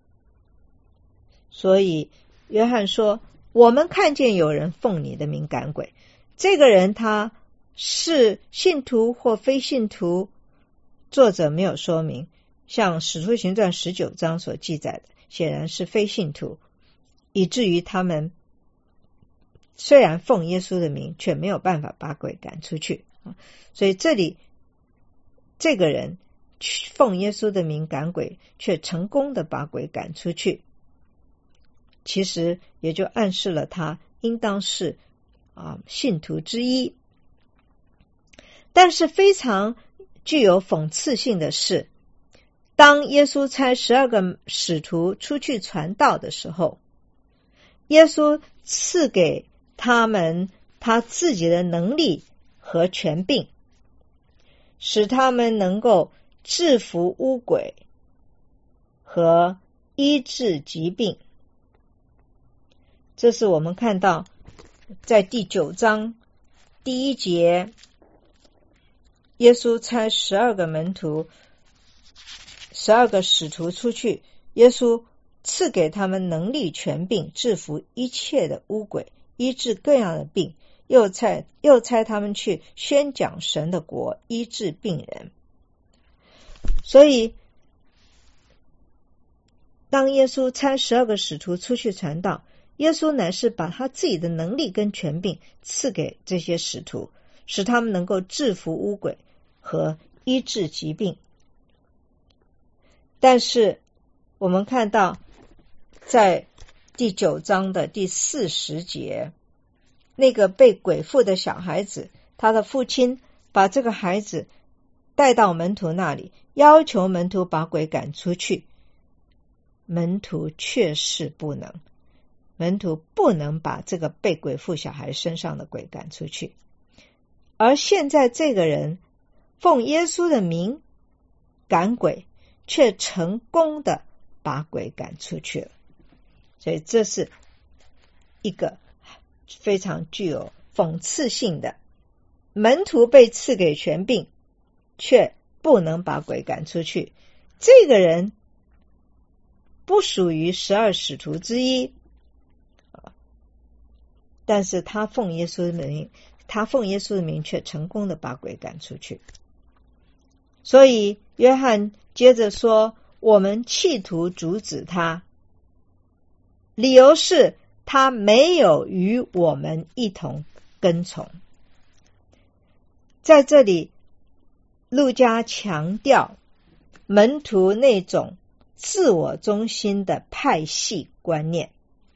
[SPEAKER 1] 所以约翰说，我们看见有人奉你的名赶鬼，这个人他是信徒或非信徒，作者没有说明。像使徒行传19章所记载的，显然是非信徒，以至于他们虽然奉耶稣的名，却没有办法把鬼赶出去。所以这里这个人奉耶稣的名赶鬼，却成功的把鬼赶出去，其实也就暗示了他应当是信徒之一。但是非常具有讽刺性的是，当耶稣差12个使徒出去传道的时候，耶稣赐给他们他自己的能力和权柄，使他们能够制服污鬼和医治疾病。这是我们看到在第9章第1节，耶稣差12个门徒12个使徒出去，耶稣赐给他们能力权柄，制服一切的污鬼，医治各样的病，又差他们去宣讲神的国，医治病人。所以当耶稣差12个使徒出去传道，耶稣乃是把他自己的能力跟权柄赐给这些使徒，使他们能够制服污鬼和医治疾病。但是我们看到在第9章的第40节，那个被鬼附的小孩子，他的父亲把这个孩子带到门徒那里，要求门徒把鬼赶出去，门徒确实不能，门徒不能把这个被鬼附小孩身上的鬼赶出去。而现在这个人奉耶稣的名赶鬼，却成功的把鬼赶出去了。所以这是一个非常具有讽刺性的，门徒被赐给权柄，却不能把鬼赶出去。这个人不属于12使徒之一，但是他奉耶稣的名却成功的把鬼赶出去。所以约翰接着说，我们企图阻止他，理由是他没有与我们一同跟从。在这里路加强调门徒那种自我中心的派系观念。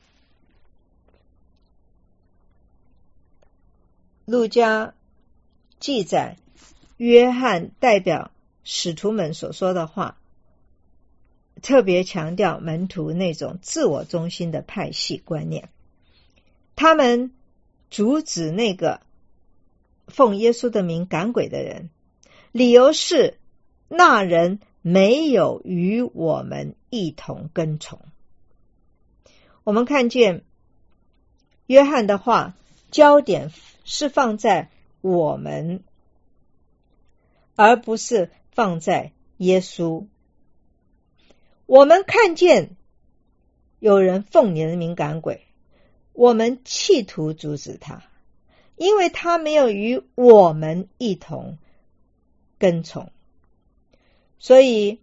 [SPEAKER 1] 路加记载约翰代表使徒们所说的话，特别强调门徒那种自我中心的派系观念。他们阻止那个奉耶稣的名赶鬼的人，理由是那人没有与我们一同跟从。我们看见约翰的话焦点是放在我们，而不是放在耶稣。我们看见有人奉你的名赶鬼，我们企图阻止他，因为他没有与我们一同跟从。所以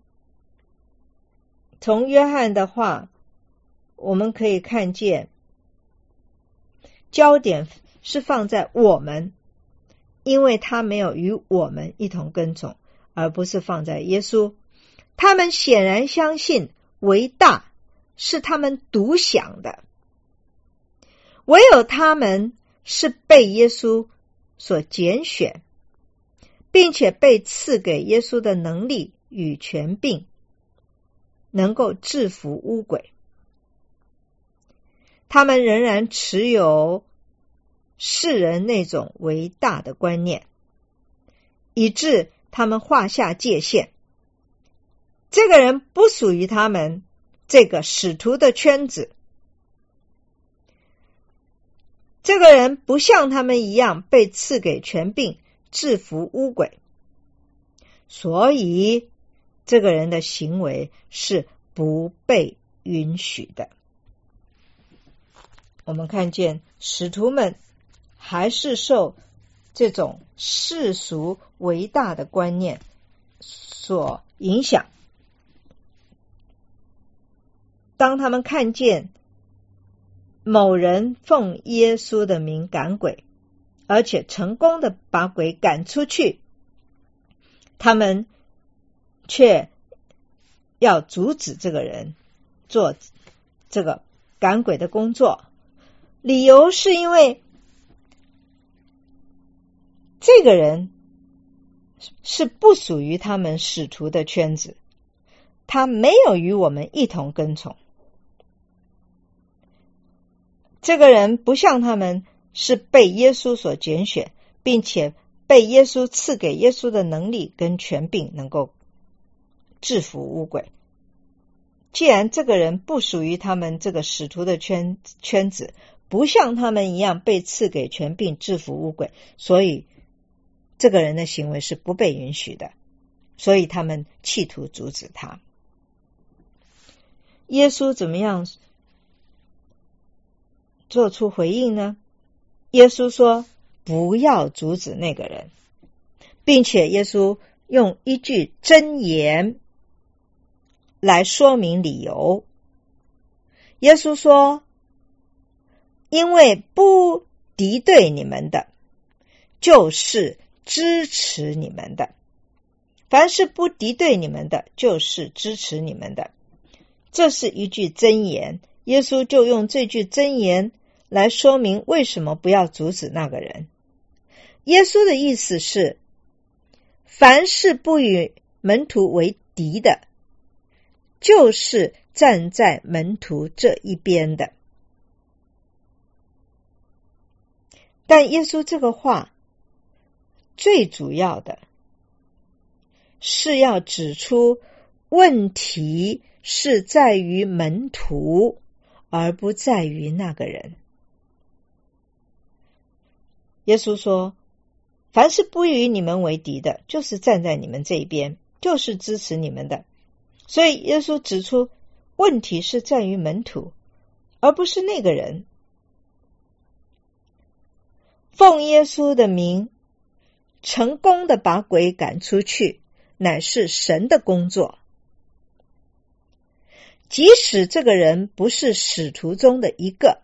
[SPEAKER 1] 从约翰的话我们可以看见， 焦点是放在我们，因为他没有与我们一同跟从，而不是放在耶稣。他们显然相信为大是他们独享的，唯有他们是被耶稣所拣选，并且被赐给耶稣的能力与权柄，能够制服污鬼。他们仍然持有世人那种为大的观念，以致他们划下界限。这个人不属于他们这个使徒的圈子，这个人不像他们一样被赐给权柄制服污鬼，所以这个人的行为是不被允许的。我们看见使徒们还是受这种世俗为大的观念所影响。当他们看见某人奉耶稣的名赶鬼，而且成功的把鬼赶出去，他们却要阻止这个人做这个赶鬼的工作，理由是因为这个人是不属于他们使徒的圈子，他没有与我们一同跟从。这个人不像他们是被耶稣所拣选，并且被耶稣赐给耶稣的能力跟权柄，能够制服污鬼。既然这个人不属于他们这个使徒的圈子，不像他们一样被赐给权柄制服污鬼，所以这个人的行为是不被允许的，所以他们企图阻止他。耶稣怎么样做出回应呢？耶稣说不要阻止那个人，并且耶稣用一句箴言来说明理由。耶稣说，因为不敌对你们的，就是支持你们的。凡是不敌对你们的，就是支持你们的。这是一句箴言，耶稣就用这句箴言来说明为什么不要阻止那个人。耶稣的意思是，凡是不与门徒为敌的，就是站在门徒这一边的。但耶稣这个话最主要的是要指出问题是在于门徒，而不在于那个人。耶稣说，凡是不与你们为敌的，就是站在你们这一边，就是支持你们的。所以耶稣指出问题是在于门徒，而不是那个人。奉耶稣的名成功的把鬼赶出去，乃是神的工作。即使这个人不是使徒中的一个，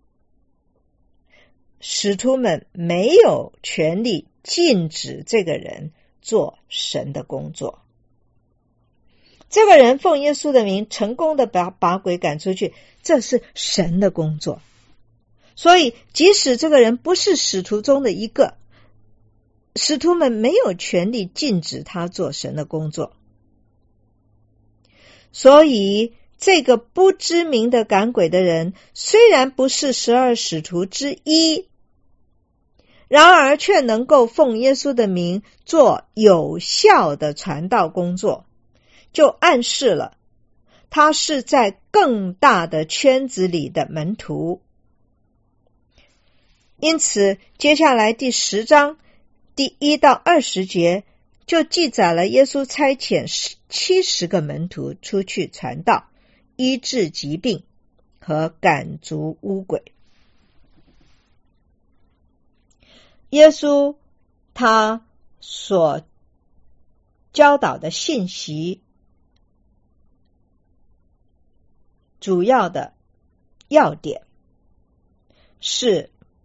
[SPEAKER 1] 使徒们没有权利禁止这个人做神的工作。这个人奉耶稣的名成功的把鬼赶出去，这是神的工作。所以即使这个人不是使徒中的一个，使徒们没有权利禁止他做神的工作。所以这个不知名的赶鬼的人虽然不是12使徒之一，然而却能够奉耶稣的名做有效的传道工作，就暗示了他是在更大的圈子里的门徒。因此接下来第10章第1到20节就记载了耶稣差遣70个门徒出去传道，医治疾病和赶逐污鬼。耶稣他所教导的信息主要的要点是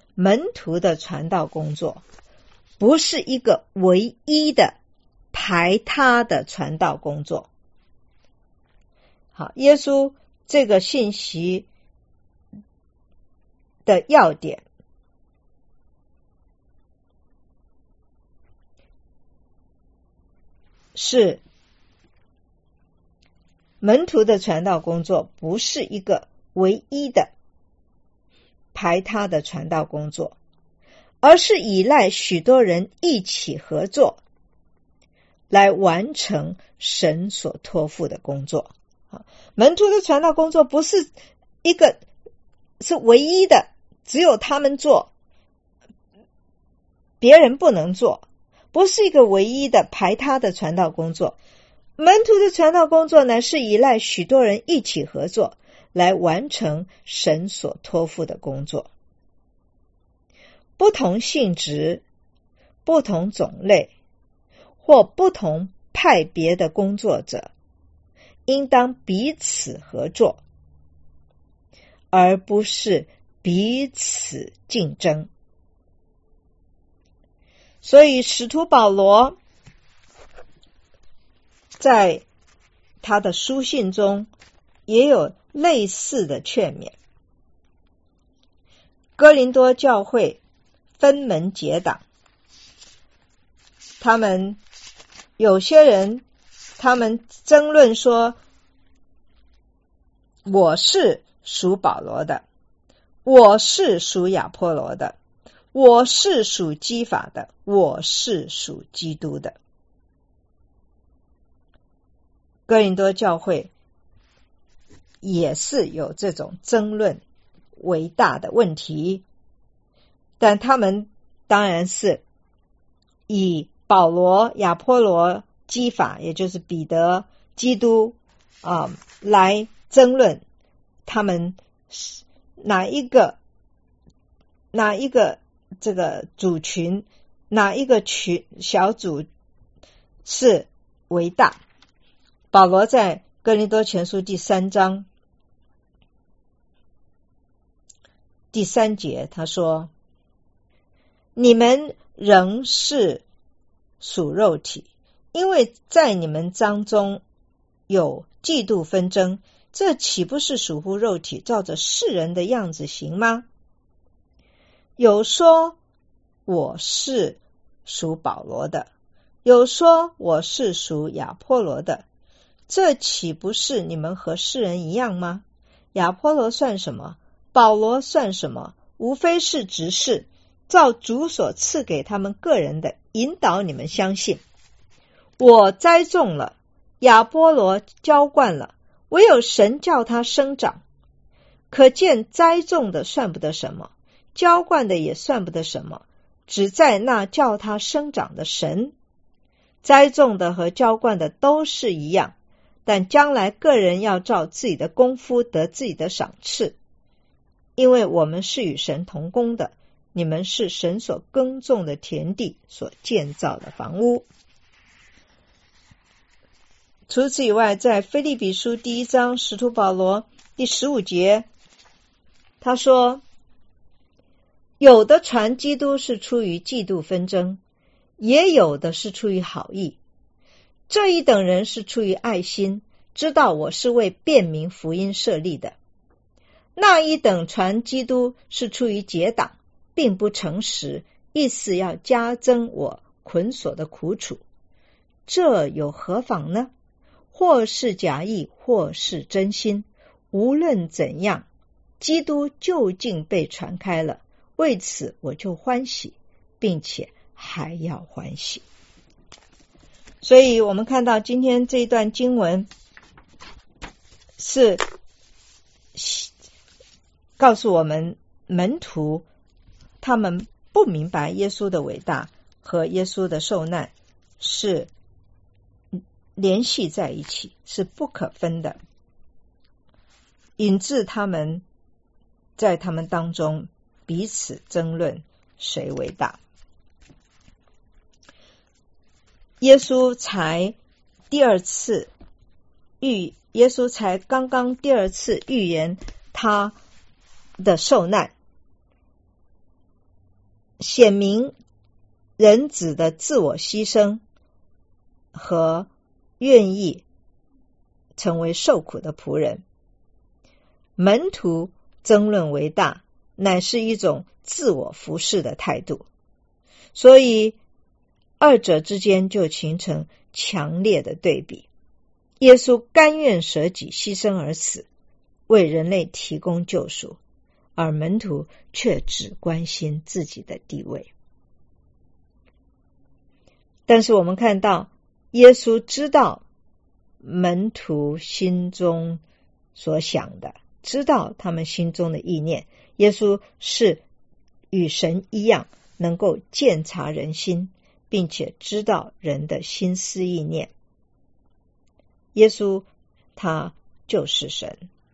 [SPEAKER 1] 门徒的传道工作不是一个唯一的排他的传道工作。好，耶稣这个信息的要点是门徒的传道工作不是一个唯一的排他的传道工作，而是依赖许多人一起合作来完成神所托付的工作。门徒的传道工作不是一个是唯一的，只有他们做，别人不能做，不是一个唯一的排他的传道工作。门徒的传道工作呢，是依赖许多人一起合作来完成神所托付的工作。不同性质、不同种类或不同派别的工作者应当彼此合作，而不是彼此竞争。所以使徒保罗在他的书信中也有类似的劝勉。哥林多教会分门结党，他们有些人他们争论说，我是属保罗的，我是属亚波罗的，我是属基法的，我是属基督的。哥林多教会也是有这种争论为大的问题，但他们当然是以保罗、亚波罗、基法，也就是彼得、基督来争论他们哪一个这个组群，哪一个小组是为大。保罗在哥林多前书第3章第3节他说，你们仍是属肉体，因为在你们当中有嫉妒纷争，这岂不是属乎肉体，照着世人的样子行吗？有说我是属保罗的，有说我是属亚波罗的，这岂不是你们和世人一样吗？亚波罗算什么？保罗算什么？无非是执事，照主所赐给他们个人的引导你们相信。我栽种了，亚波罗浇灌了，唯有神叫他生长。可见栽种的算不得什么，浇灌的也算不得什么，只在那叫他生长的神。栽种的和浇灌的都是一样，但将来个人要照自己的功夫得自己的赏赐。因为我们是与神同工的，你们是神所耕种的田地，所建造的房屋。除此以外，在腓立比书第1章使徒保罗第15节他说，有的传基督是出于嫉妒纷争，也有的是出于好意。这一等人是出于爱心，知道我是为辨明福音设立的。那一等传基督是出于结党，并不诚实，意思要加增我捆锁的苦楚。这有何妨呢？或是假意，或是真心，无论怎样，基督究竟被传开了，为此我就欢喜，并且还要欢喜。所以我们看到今天这一段经文是告诉我们，门徒他们不明白耶稣的伟大和耶稣的受难是联系在一起，是不可分的，引致他们在他们当中彼此争论谁为大。耶稣才刚刚第二次预言他的受难， 显明人子的自我牺牲和愿意成为受苦的仆人。门徒争论为大，乃是一种自我服侍的态度，所以二者之间就形成强烈的对比。耶稣甘愿舍己牺牲而死，为人类提供救赎，而门徒却只关心自己的地位。但是我们看到耶稣知道门徒心中所想的，知道他们心中的意念。耶稣是与神一样，能够鉴察人心，并且知道人的心思意念。耶稣他就是神。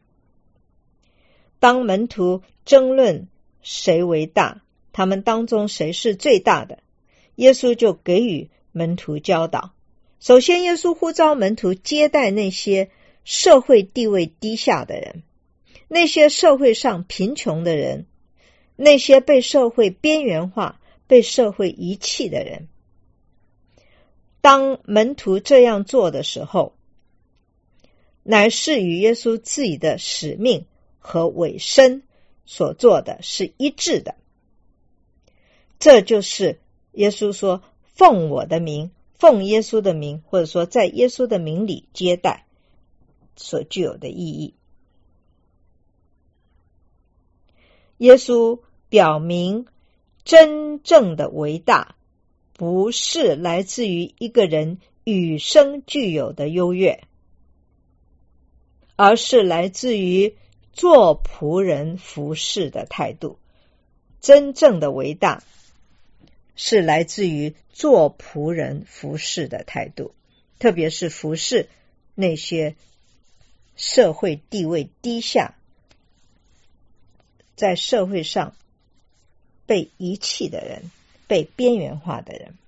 [SPEAKER 1] 当门徒争论谁为大，他们当中谁是最大的，耶稣就给予门徒教导。首先，耶稣呼召门徒接待那些社会地位低下的人，那些社会上贫穷的人，那些被社会边缘化、被社会遗弃的人。当门徒这样做的时候，乃是与耶稣自己的使命和委身所做的是一致的。这就是耶稣说奉我的名，奉耶稣的名，或者说在耶稣的名里接待所具有的意义。耶稣表明真正的伟大不是来自于一个人与生俱有的优越，而是来自于做仆人服侍的态度。真正的伟大是来自于做仆人服侍的态度，特别是服侍那些社会地位低下、在社会上被遗弃的人、被边缘化的人。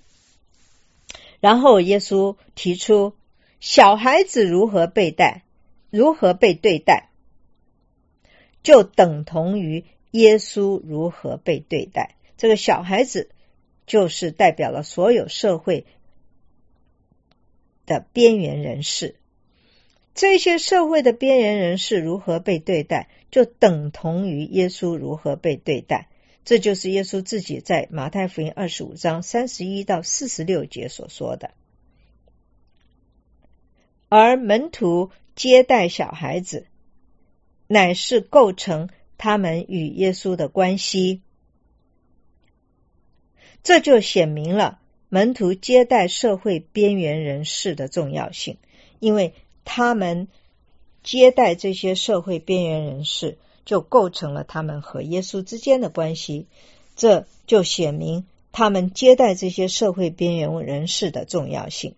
[SPEAKER 1] 然后耶稣提出小孩子如何被对待，就等同于耶稣如何被对待。这个小孩子就是代表了所有社会的边缘人士。这些社会的边缘人士如何被对待，就等同于耶稣如何被对待。这就是耶稣自己在马太福音25章31到46节所说的。而门徒接待小孩子，乃是构成他们与耶稣的关系。这就显明了门徒接待社会边缘人士的重要性，因为他们接待这些社会边缘人士，就构成了他们和耶稣之间的关系。这就显明他们接待这些社会边缘人士的重要性。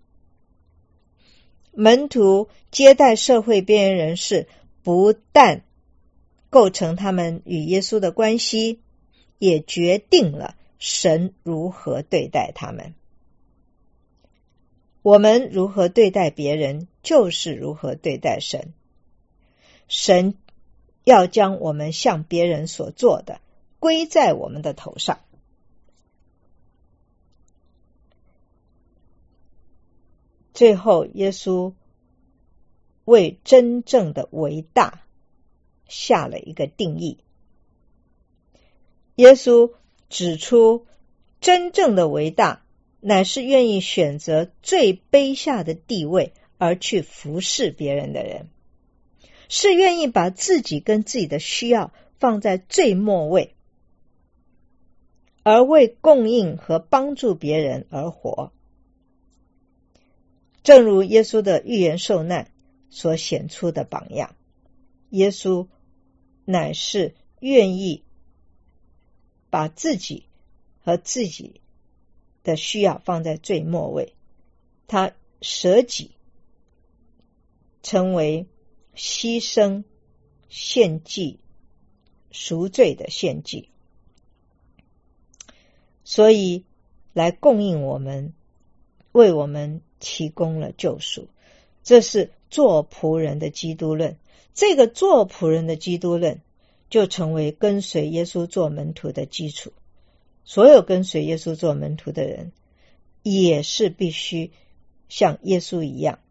[SPEAKER 1] 门徒接待社会边缘人士，不但构成他们与耶稣的关系，也决定了神如何对待他们。我们如何对待别人，就是如何对待神。神要将我们向别人所做的归在我们的头上。最后，耶稣为真正的伟大下了一个定义。耶稣指出，真正的伟大乃是愿意选择最卑下的地位而去服侍别人的人，是愿意把自己跟自己的需要放在最末位，而为供应和帮助别人而活。正如耶稣的预言受难所显出的榜样，耶稣乃是愿意把自己和自己的需要放在最末位，他舍己成为牺牲献祭赎罪的献祭，所以来供应我们，为我们提供了救赎。这是做仆人的基督论。这个做仆人的基督论就成为跟随耶稣做门徒的基础。 所有跟随耶稣做门徒的人，也是必须像耶稣一样，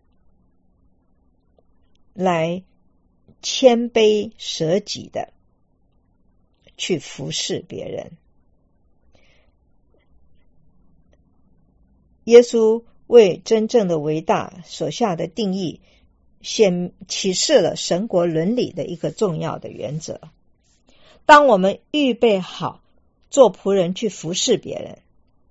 [SPEAKER 1] 来谦卑舍己的去服侍别人。耶稣为真正的伟大所下的定义，启示了神国伦理的一个重要的原则。当我们预备好做仆人去服侍别人，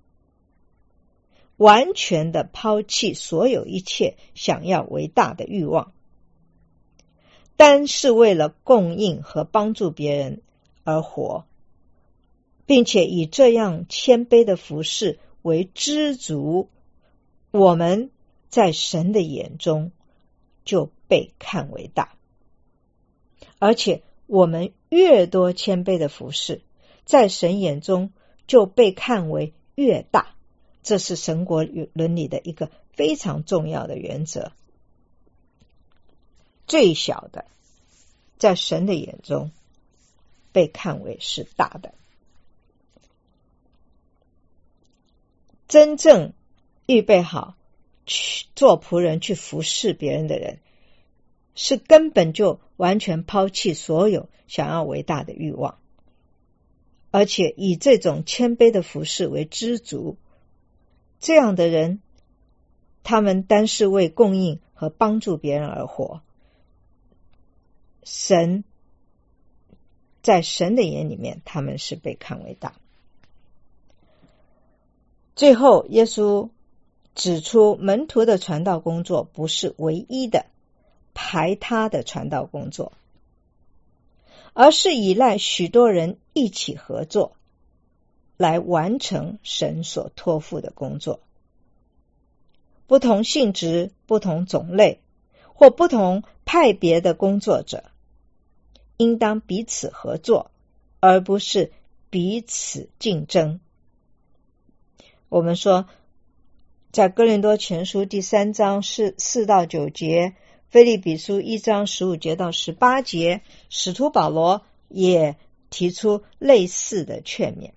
[SPEAKER 1] 完全的抛弃所有一切想要伟大的欲望，单是为了供应和帮助别人而活，并且以这样谦卑的服侍为知足，我们在神的眼中就被看为大。而且我们越多谦卑的服侍，在神眼中就被看为越大。这是神国伦理的一个非常重要的原则。最小的在神的眼中被看为是大的。真正预备好去做仆人去服侍别人的人，是根本就完全抛弃所有想要伟大的欲望，而且以这种谦卑的服侍为知足。这样的人，他们单是为供应和帮助别人而活，在神的眼里面，他们是被看为大。最后，耶稣指出，门徒的传道工作不是唯一的排他的传道工作，而是依赖许多人一起合作，来完成神所托付的工作。不同性质、不同种类或不同派别的工作者，应当彼此合作，而不是彼此竞争。我们说，在哥林多前书第3章4到9节，腓立比书1章15节到18节，使徒保罗也提出类似的劝勉。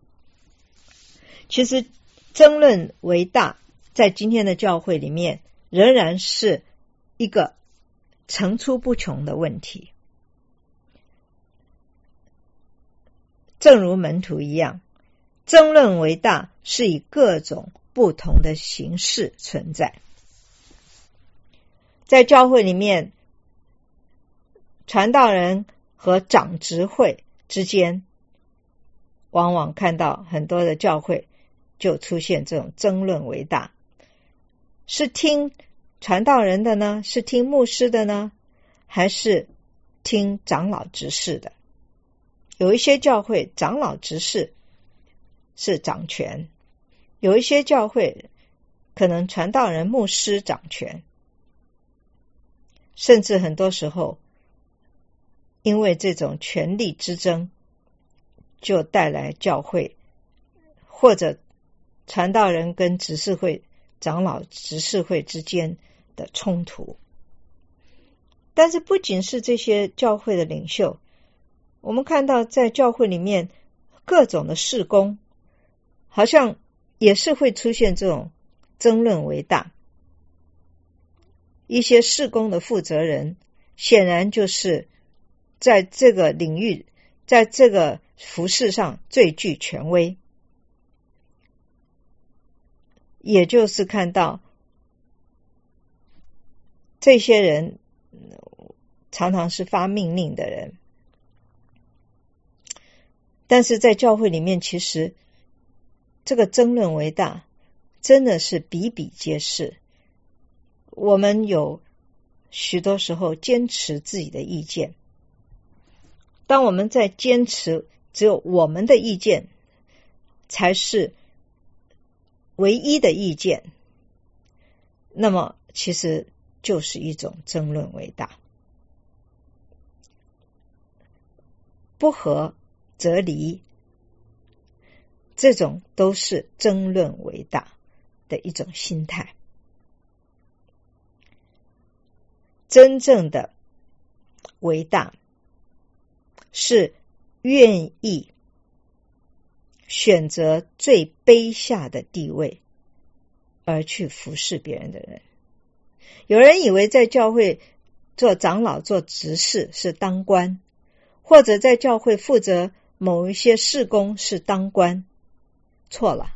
[SPEAKER 1] 其实争论为大，在今天的教会里面仍然是一个层出不穷的问题。正如门徒一样，争论为大是以各种不同的形式存在。在教会里面，传道人和长执会之间，往往看到很多的教会就出现这种争论为大，是听传道人的呢？是听牧师的呢？还是听长老执事的？有一些教会长老执事是掌权，有一些教会可能传道人牧师掌权，甚至很多时候因为这种权力之争，就带来教会或者传道人跟执事会、长老执事会之间的冲突。但是不仅是这些教会的领袖，我们看到在教会里面各种的事工，好像也是会出现这种争论为大。一些事工的负责人显然就是在这个领域，在这个服事上最具权威，也就是看到这些人常常是发命令的人。但是在教会里面，其实这个争论为大真的是比比皆是。我们有许多时候坚持自己的意见，当我们在坚持只有我们的意见才是唯一的意见，那么其实就是一种争论为大。不合则离，这种都是争论为大的一种心态。真正的为大是愿意选择最卑下的地位而去服侍别人的人。有人以为在教会做长老做执事是当官，或者在教会负责某一些事工是当官，错了。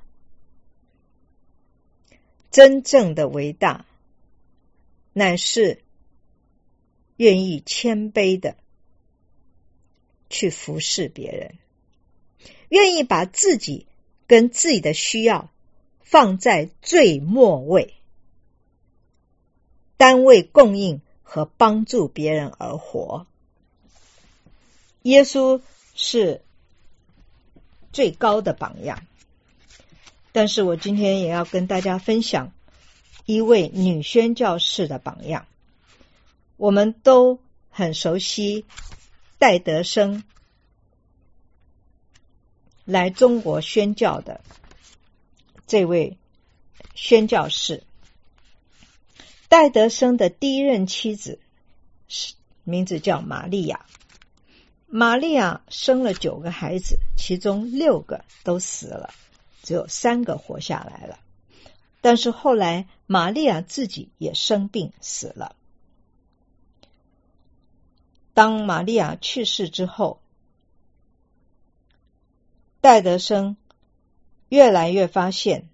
[SPEAKER 1] 真正的伟大乃是愿意谦卑的去服侍别人，愿意把自己跟自己的需要放在最末位，单为供应和帮助别人而活。耶稣是最高的榜样，但是我今天也要跟大家分享一位女宣教士的榜样。我们都很熟悉戴德生来中国宣教的这位宣教士。戴德生的第一任妻子名字叫玛利亚。玛利亚生了9个孩子，其中6个都死了，只有3个活下来了。但是后来玛利亚自己也生病死了。当玛利亚去世之后，戴德生越来越发现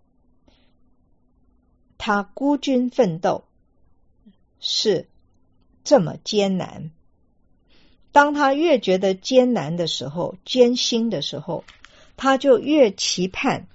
[SPEAKER 1] 他孤军奋斗是这么艰难。当他越觉得艰难的时候，艰辛的时候，他就越期盼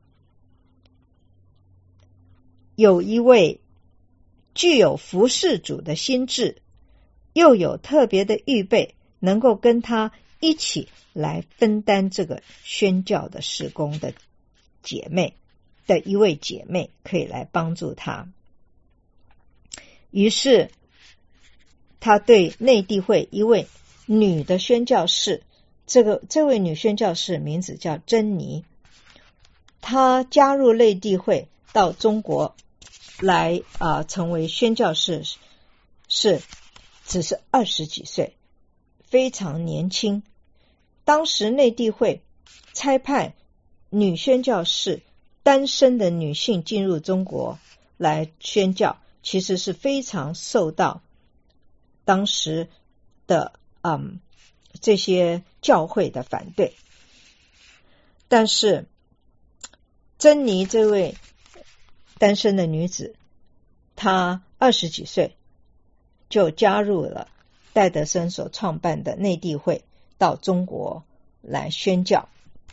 [SPEAKER 1] 有一位具有服侍主的心智，又有特别的预备，能够跟他一起来分担这个宣教的事工的一位姐妹，可以来帮助他。于是他对内地会一位女的宣教士，这位女宣教士名字叫珍妮，她加入内地会到中国来成为宣教士，只是20几岁，非常年轻。当时内地会差派女宣教士单身的女性进入中国来宣教，其实是非常受到当时的这些教会的反对。但是珍妮这位单身的女子，她20几岁就加入了戴德生所创办的内地会，到中国来宣教。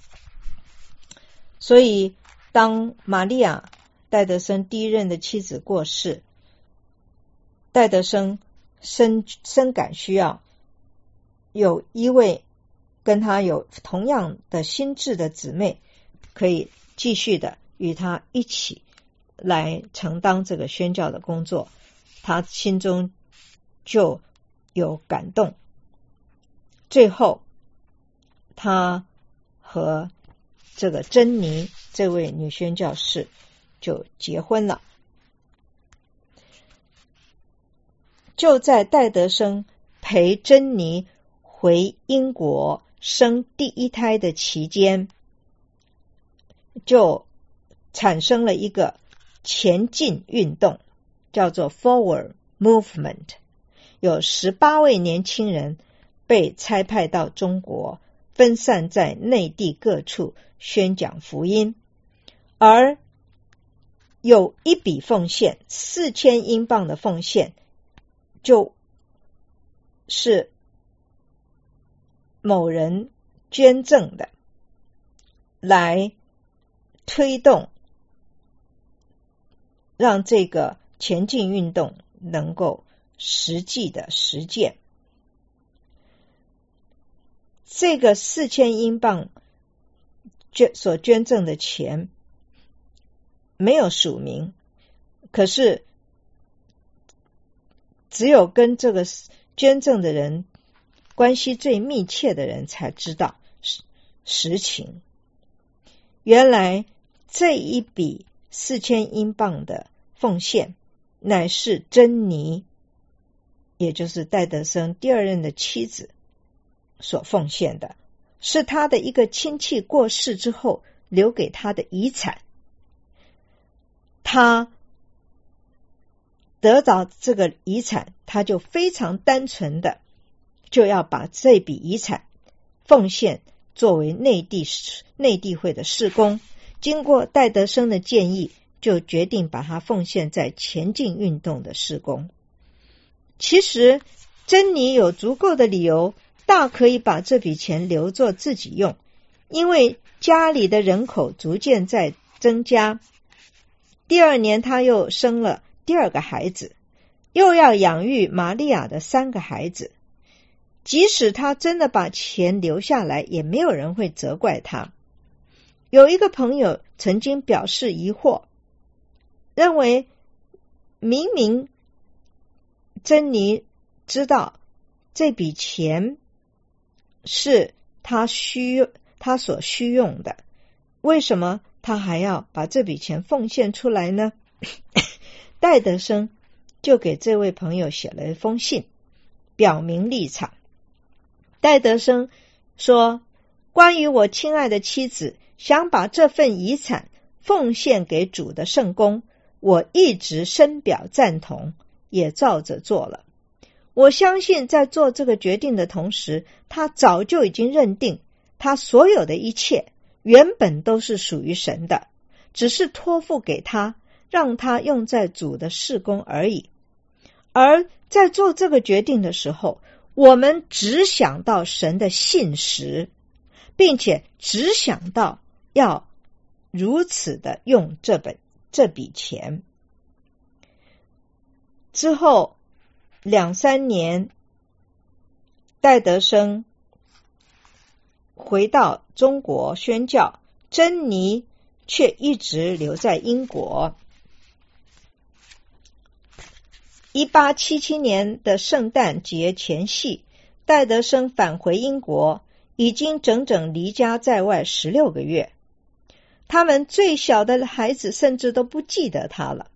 [SPEAKER 1] 所以当玛利亚戴德生第一任的妻子过世，戴德生深感需要有一位跟他有同样的心智的姊妹，可以继续的与他一起来承担这个宣教的工作。他心中就有感动，最后他和这个珍妮这位女宣教士就结婚了。就在戴德生陪珍妮回英国生第一胎的期间，就产生了一个前进运动，叫做 Forward Movement。 有18位年轻人被差派到中国，分散在内地各处宣讲福音，而有一笔奉献4000英镑的奉献，就是某人捐赠的，来推动让这个前进运动能够实际的实践。这个4000英镑所捐赠的钱没有署名，可是只有跟这个捐赠的人关系最密切的人才知道实情。原来这一笔4000英镑的奉献乃是珍妮，也就是戴德生第二任的妻子所奉献的， 是他的一个亲戚过世之后留给他的遗产。他得到这个遗产，他就非常单纯的就要把这笔遗产奉献作为内地会的事工。经过戴德生的建议，就决定把它奉献在前进运动的事工。其实珍妮有足够的理由，大可以把这笔钱留作自己用，因为家里的人口逐渐在增加。第二年他又生了第二个孩子，又要养育玛利亚的3个孩子。即使他真的把钱留下来，也没有人会责怪他。有一个朋友曾经表示疑惑，认为明明珍妮知道这笔钱是他所需用的，为什么他还要把这笔钱奉献出来呢？戴德生就给这位朋友写了一封信，表明立场。戴德生说，关于我亲爱的妻子想把这份遗产奉献给主的圣工，我一直深表赞同，也照着做了。我相信在做这个决定的同时，他早就已经认定他所有的一切原本都是属于神的，只是托付给他，让他用在主的事工而已。而在做这个决定的时候，我们只想到神的信实，并且只想到要如此的用这笔钱。之后2-3年，戴德生回到中国宣教，珍妮却一直留在英国。1877年的圣诞节前夕，戴德生返回英国，已经整整离家在外16个月。他们最小的孩子甚至都不记得他了。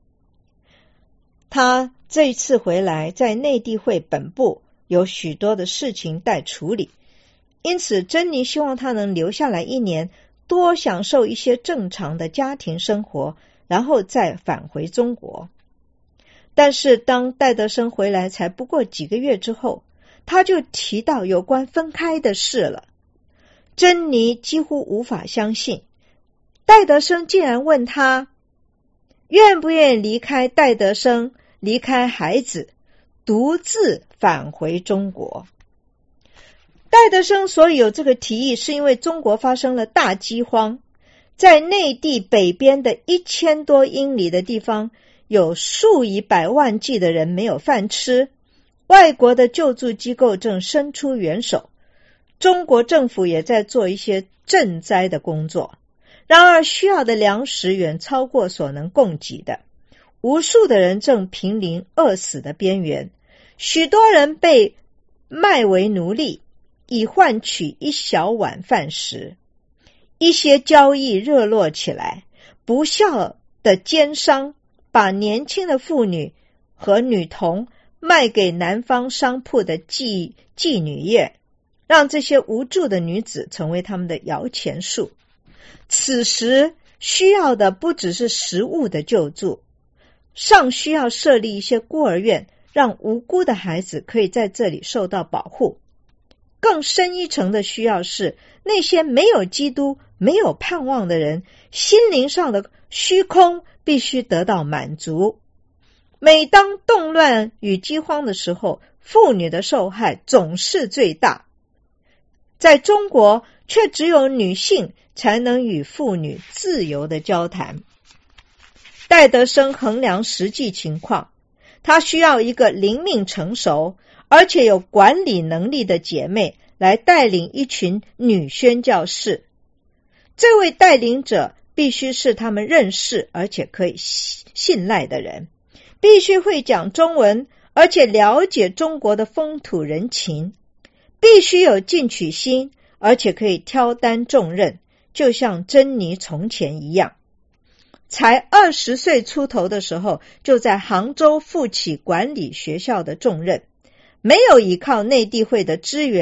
[SPEAKER 1] 他这一次回来，在内地会本部有许多的事情待处理，因此珍妮希望他能留下来1年，多享受一些正常的家庭生活，然后再返回中国。但是当戴德生回来才不过几个月之后，他就提到有关分开的事了。珍妮几乎无法相信，戴德生竟然问他愿不愿意离开戴德生，离开孩子，独自返回中国。戴德生所以有这个提议，是因为中国发生了大饥荒，在内地北边的1000多英里的地方，有数以百万计的人没有饭吃，外国的救助机构正伸出援手，中国政府也在做一些赈灾的工作。然而需要的粮食远超过所能供给的，无数的人正濒临饿死的边缘，许多人被卖为奴隶，以换取一小碗饭食。一些交易热络起来，不孝的奸商把年轻的妇女和女童卖给南方商铺的妓女业，让这些无助的女子成为他们的摇钱树。此时需要的不只是食物的救助，尚需要设立一些孤儿院，让无辜的孩子可以在这里受到保护。更深一层的需要是，那些没有基督、没有盼望的人，心灵上的虚空必须得到满足。每当动乱与饥荒的时候，妇女的受害总是最大。在中国，却只有女性才能与妇女自由的交谈。戴德生衡量实际情况，他需要一个灵命成熟而且有管理能力的姐妹来带领一群女宣教士。这位带领者必须是他们认识而且可以信赖的人，必须会讲中文，而且了解中国的风土人情，必须有进取心，而且可以挑担重任，就像珍妮从前一样。才20岁出头的时候，就在杭州负起管理学校的重任，没有依靠内地会的支援，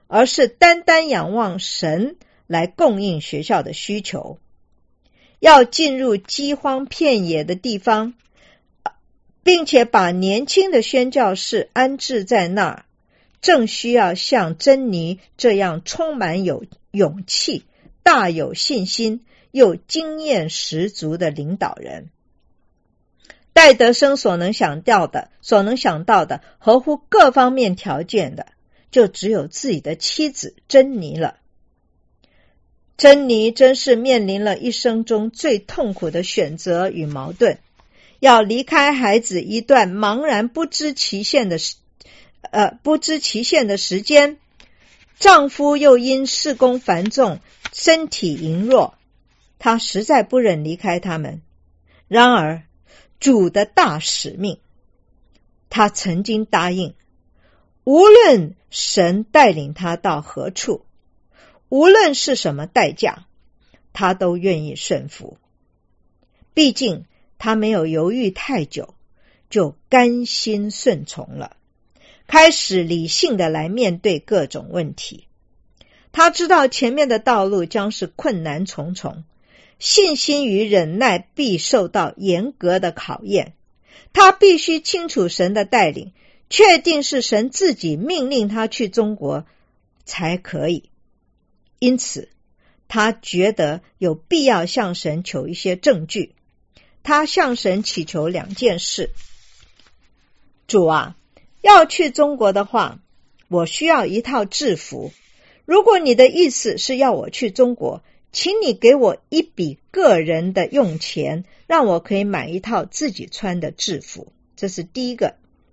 [SPEAKER 1] 而是单单仰望神来供应学校的需求。要进入饥荒遍野的地方，并且把年轻的宣教士安置在那儿，正需要像珍妮这样充满有勇气、大有信心又经验十足的领导人。戴德生所能想到的，合乎各方面条件的，就只有自己的妻子珍妮了。珍妮真是面临了一生中最痛苦的选择与矛盾，要离开孩子一段茫然不知期限的时间，丈夫又因事工繁重，身体羸弱，她实在不忍离开他们。然而主的大使命，她曾经答应，无论神带领她到何处，无论是什么代价，她都愿意顺服。毕竟她没有犹豫太久，就甘心顺从了，开始理性的来面对各种问题。她知道前面的道路将是困难重重，信心与忍耐必受到严格的考验。她必须清楚神的带领，确定是神自己命令她去中国才可以。因此她觉得有必要向神求一些证据。她向神祈求2件事。主啊，要去中国的话，我需要一套制服。如果你的意思是要我去中国，请你给我一笔个人的用钱，让我可以买一套自己穿的制服。这是第一个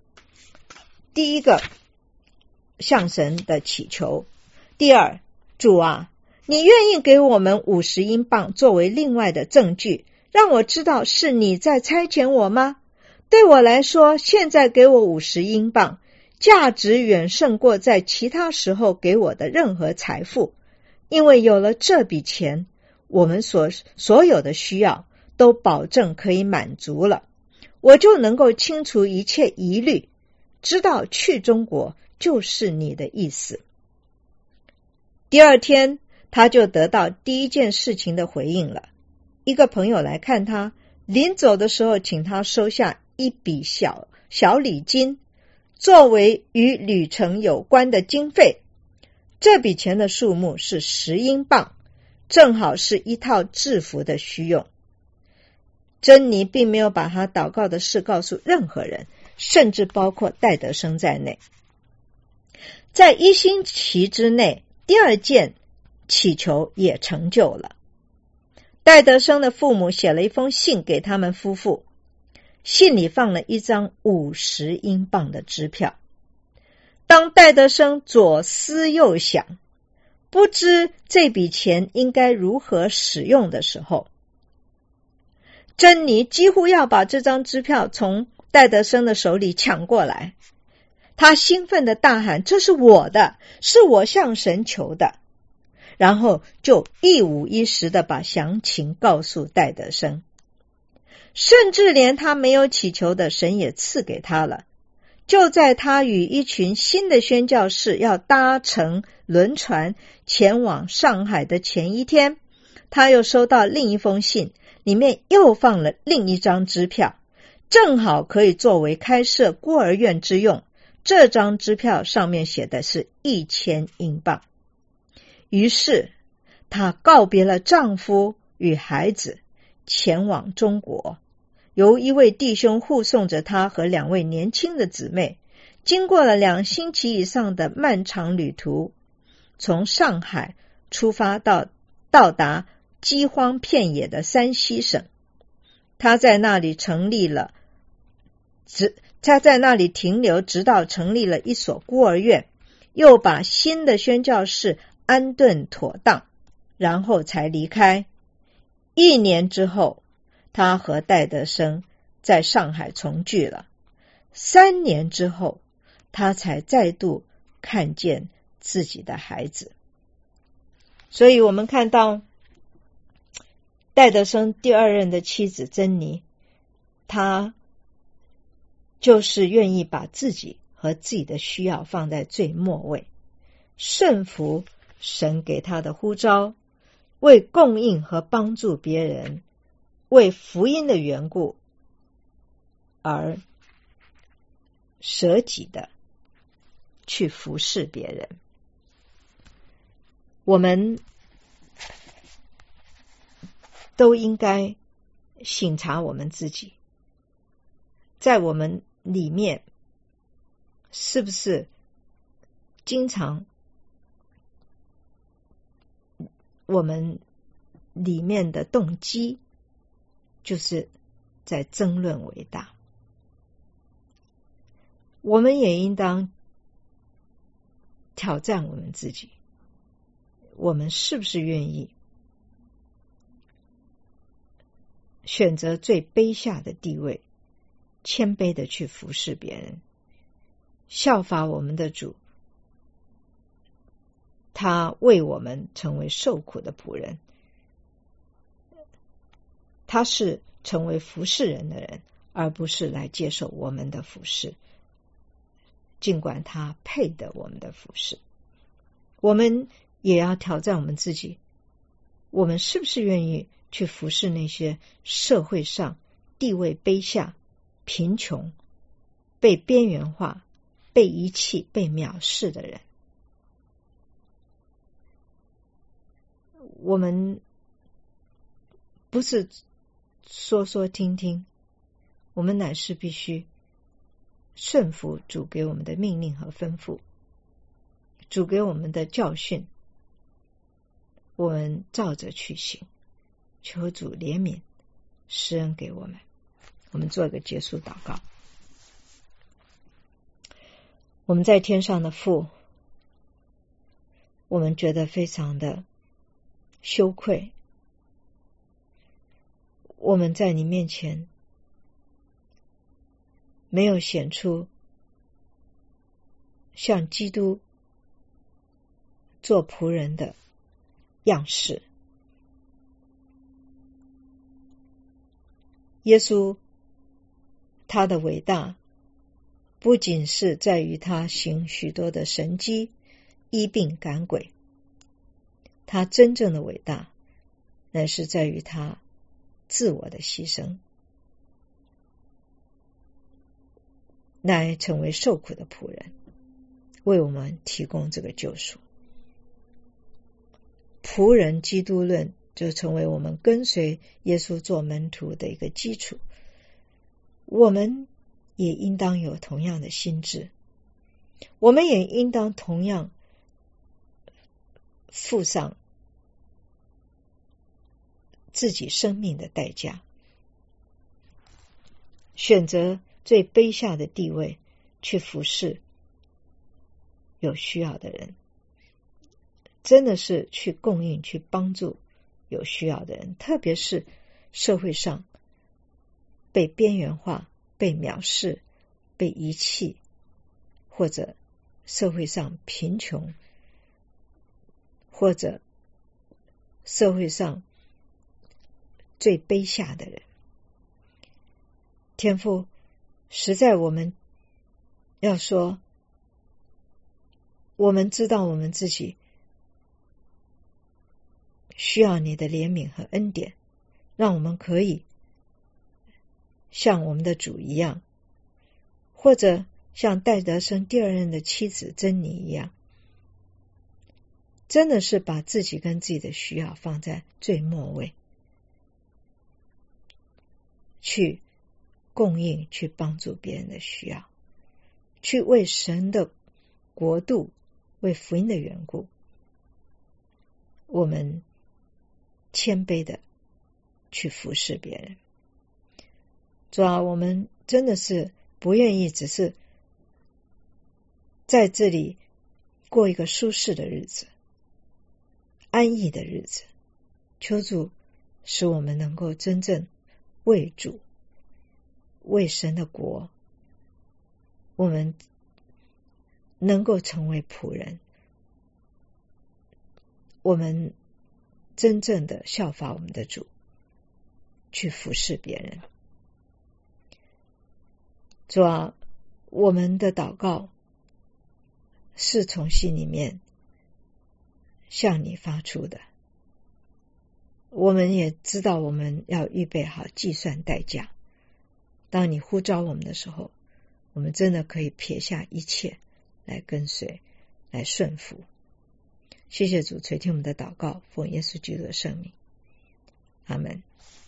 [SPEAKER 1] 向神的祈求。第二，主啊，你愿意给我们50英镑作为另外的证据，让我知道是你在差遣我吗？对我来说，现在给我50英镑，价值远胜过在其他时候给我的任何财富，因为有了这笔钱，我们所有的需要都保证可以满足了，我就能够清除一切疑虑，知道去中国就是你的意思。第二天，他就得到第一件事情的回应了。一个朋友来看他，临走的时候请他收下一笔小礼金，作为与旅程有关的经费。这笔钱的数目是10英镑，正好是一套制服的需用。珍妮并没有把她祷告的事告诉任何人，甚至包括戴德生在内。在1星期之内，第2件祈求也成就了。戴德生的父母写了一封信给他们夫妇，信里放了一张50英镑的支票。当戴德生左思右想，不知这笔钱应该如何使用的时候，珍妮几乎要把这张支票从戴德生的手里抢过来。他兴奋地大喊，这是我的，是我向神求的。然后就一五一十地把详情告诉戴德生，甚至连他没有祈求的神也赐给他了。就在他与一群新的宣教士要搭乘轮船前往上海的前一天，他又收到另一封信，里面又放了另一张支票，正好可以作为开设孤儿院之用。这张支票上面写的是1000英镑。于是她告别了丈夫与孩子，前往中国，由一位弟兄护送着她和2位年轻的姊妹，经过了2星期以上的漫长旅途，从上海出发到达饥荒遍野的山西省。她在那里停留，直到成立了一所孤儿院，又把新的宣教士安顿妥当，然后才离开。1年之后，他和戴德生在上海重聚了。3年之后，他才再度看见自己的孩子。所以我们看到戴德生第2任的妻子珍妮，她就是愿意把自己和自己的需要放在最末位。 顺服神给他的呼召，为供应和帮助别人，为福音的缘故而舍己的去服侍别人。我们都应该省察我们自己，在我们里面是不是经常我们里面的动机就是在争论伟大。我们也应当挑战我们自己，我们是不是愿意选择最卑下的地位，谦卑的去服侍别人，效法我们的主，他为我们成为受苦的仆人，他是成为服侍人的人，而不是来接受我们的服侍，尽管他配得我们的服侍。我们也要挑战我们自己，我们是不是愿意去服侍那些社会上地位卑下、贫穷、被边缘化、被遗弃、被藐视的人？我们不是说说听听，我们乃是必须顺服主给我们的命令和吩咐，主给我们的教训，我们照着去行，求主怜悯施恩给我们。我们做一个结束祷告。我们在天上的父，我们觉得非常的羞愧，我们在你面前没有显出像基督做仆人的样式。耶稣他的伟大不仅是在于他行许多的神迹，医病赶鬼，他真正的伟大乃是在于他自我的牺牲，来成为受苦的仆人，为我们提供这个救赎。仆人基督论就成为我们跟随耶稣做门徒的一个基础。我们也应当有同样的心志，我们也应当同样付上自己生命的代价，选择最卑下的地位去服侍有需要的人，真的是去供应、去帮助有需要的人，特别是社会上被边缘化、被藐视、被遗弃，或者社会上贫穷，或者社会上最卑下的人。天父，实在我们要说，我们知道我们自己需要你的怜悯和恩典，让我们可以像我们的主一样，或者像戴德生第二任的妻子珍妮一样，真的是把自己跟自己的需要放在最末位，去供应、去帮助别人的需要，去为神的国度、为福音的缘故，我们谦卑的去服侍别人。主啊，我们真的是不愿意只是在这里过一个舒适的日子、安逸的日子，求主使我们能够真正为主、为神的国，我们能够成为仆人，我们真正的效法我们的主，去服侍别人。主啊，我们的祷告是从心里面向你发出的。我们也知道我们要预备好计算代价，当你呼召我们的时候，我们真的可以撇下一切来跟随，来顺服。谢谢主垂听我们的祷告，奉耶稣基督的圣名，阿们。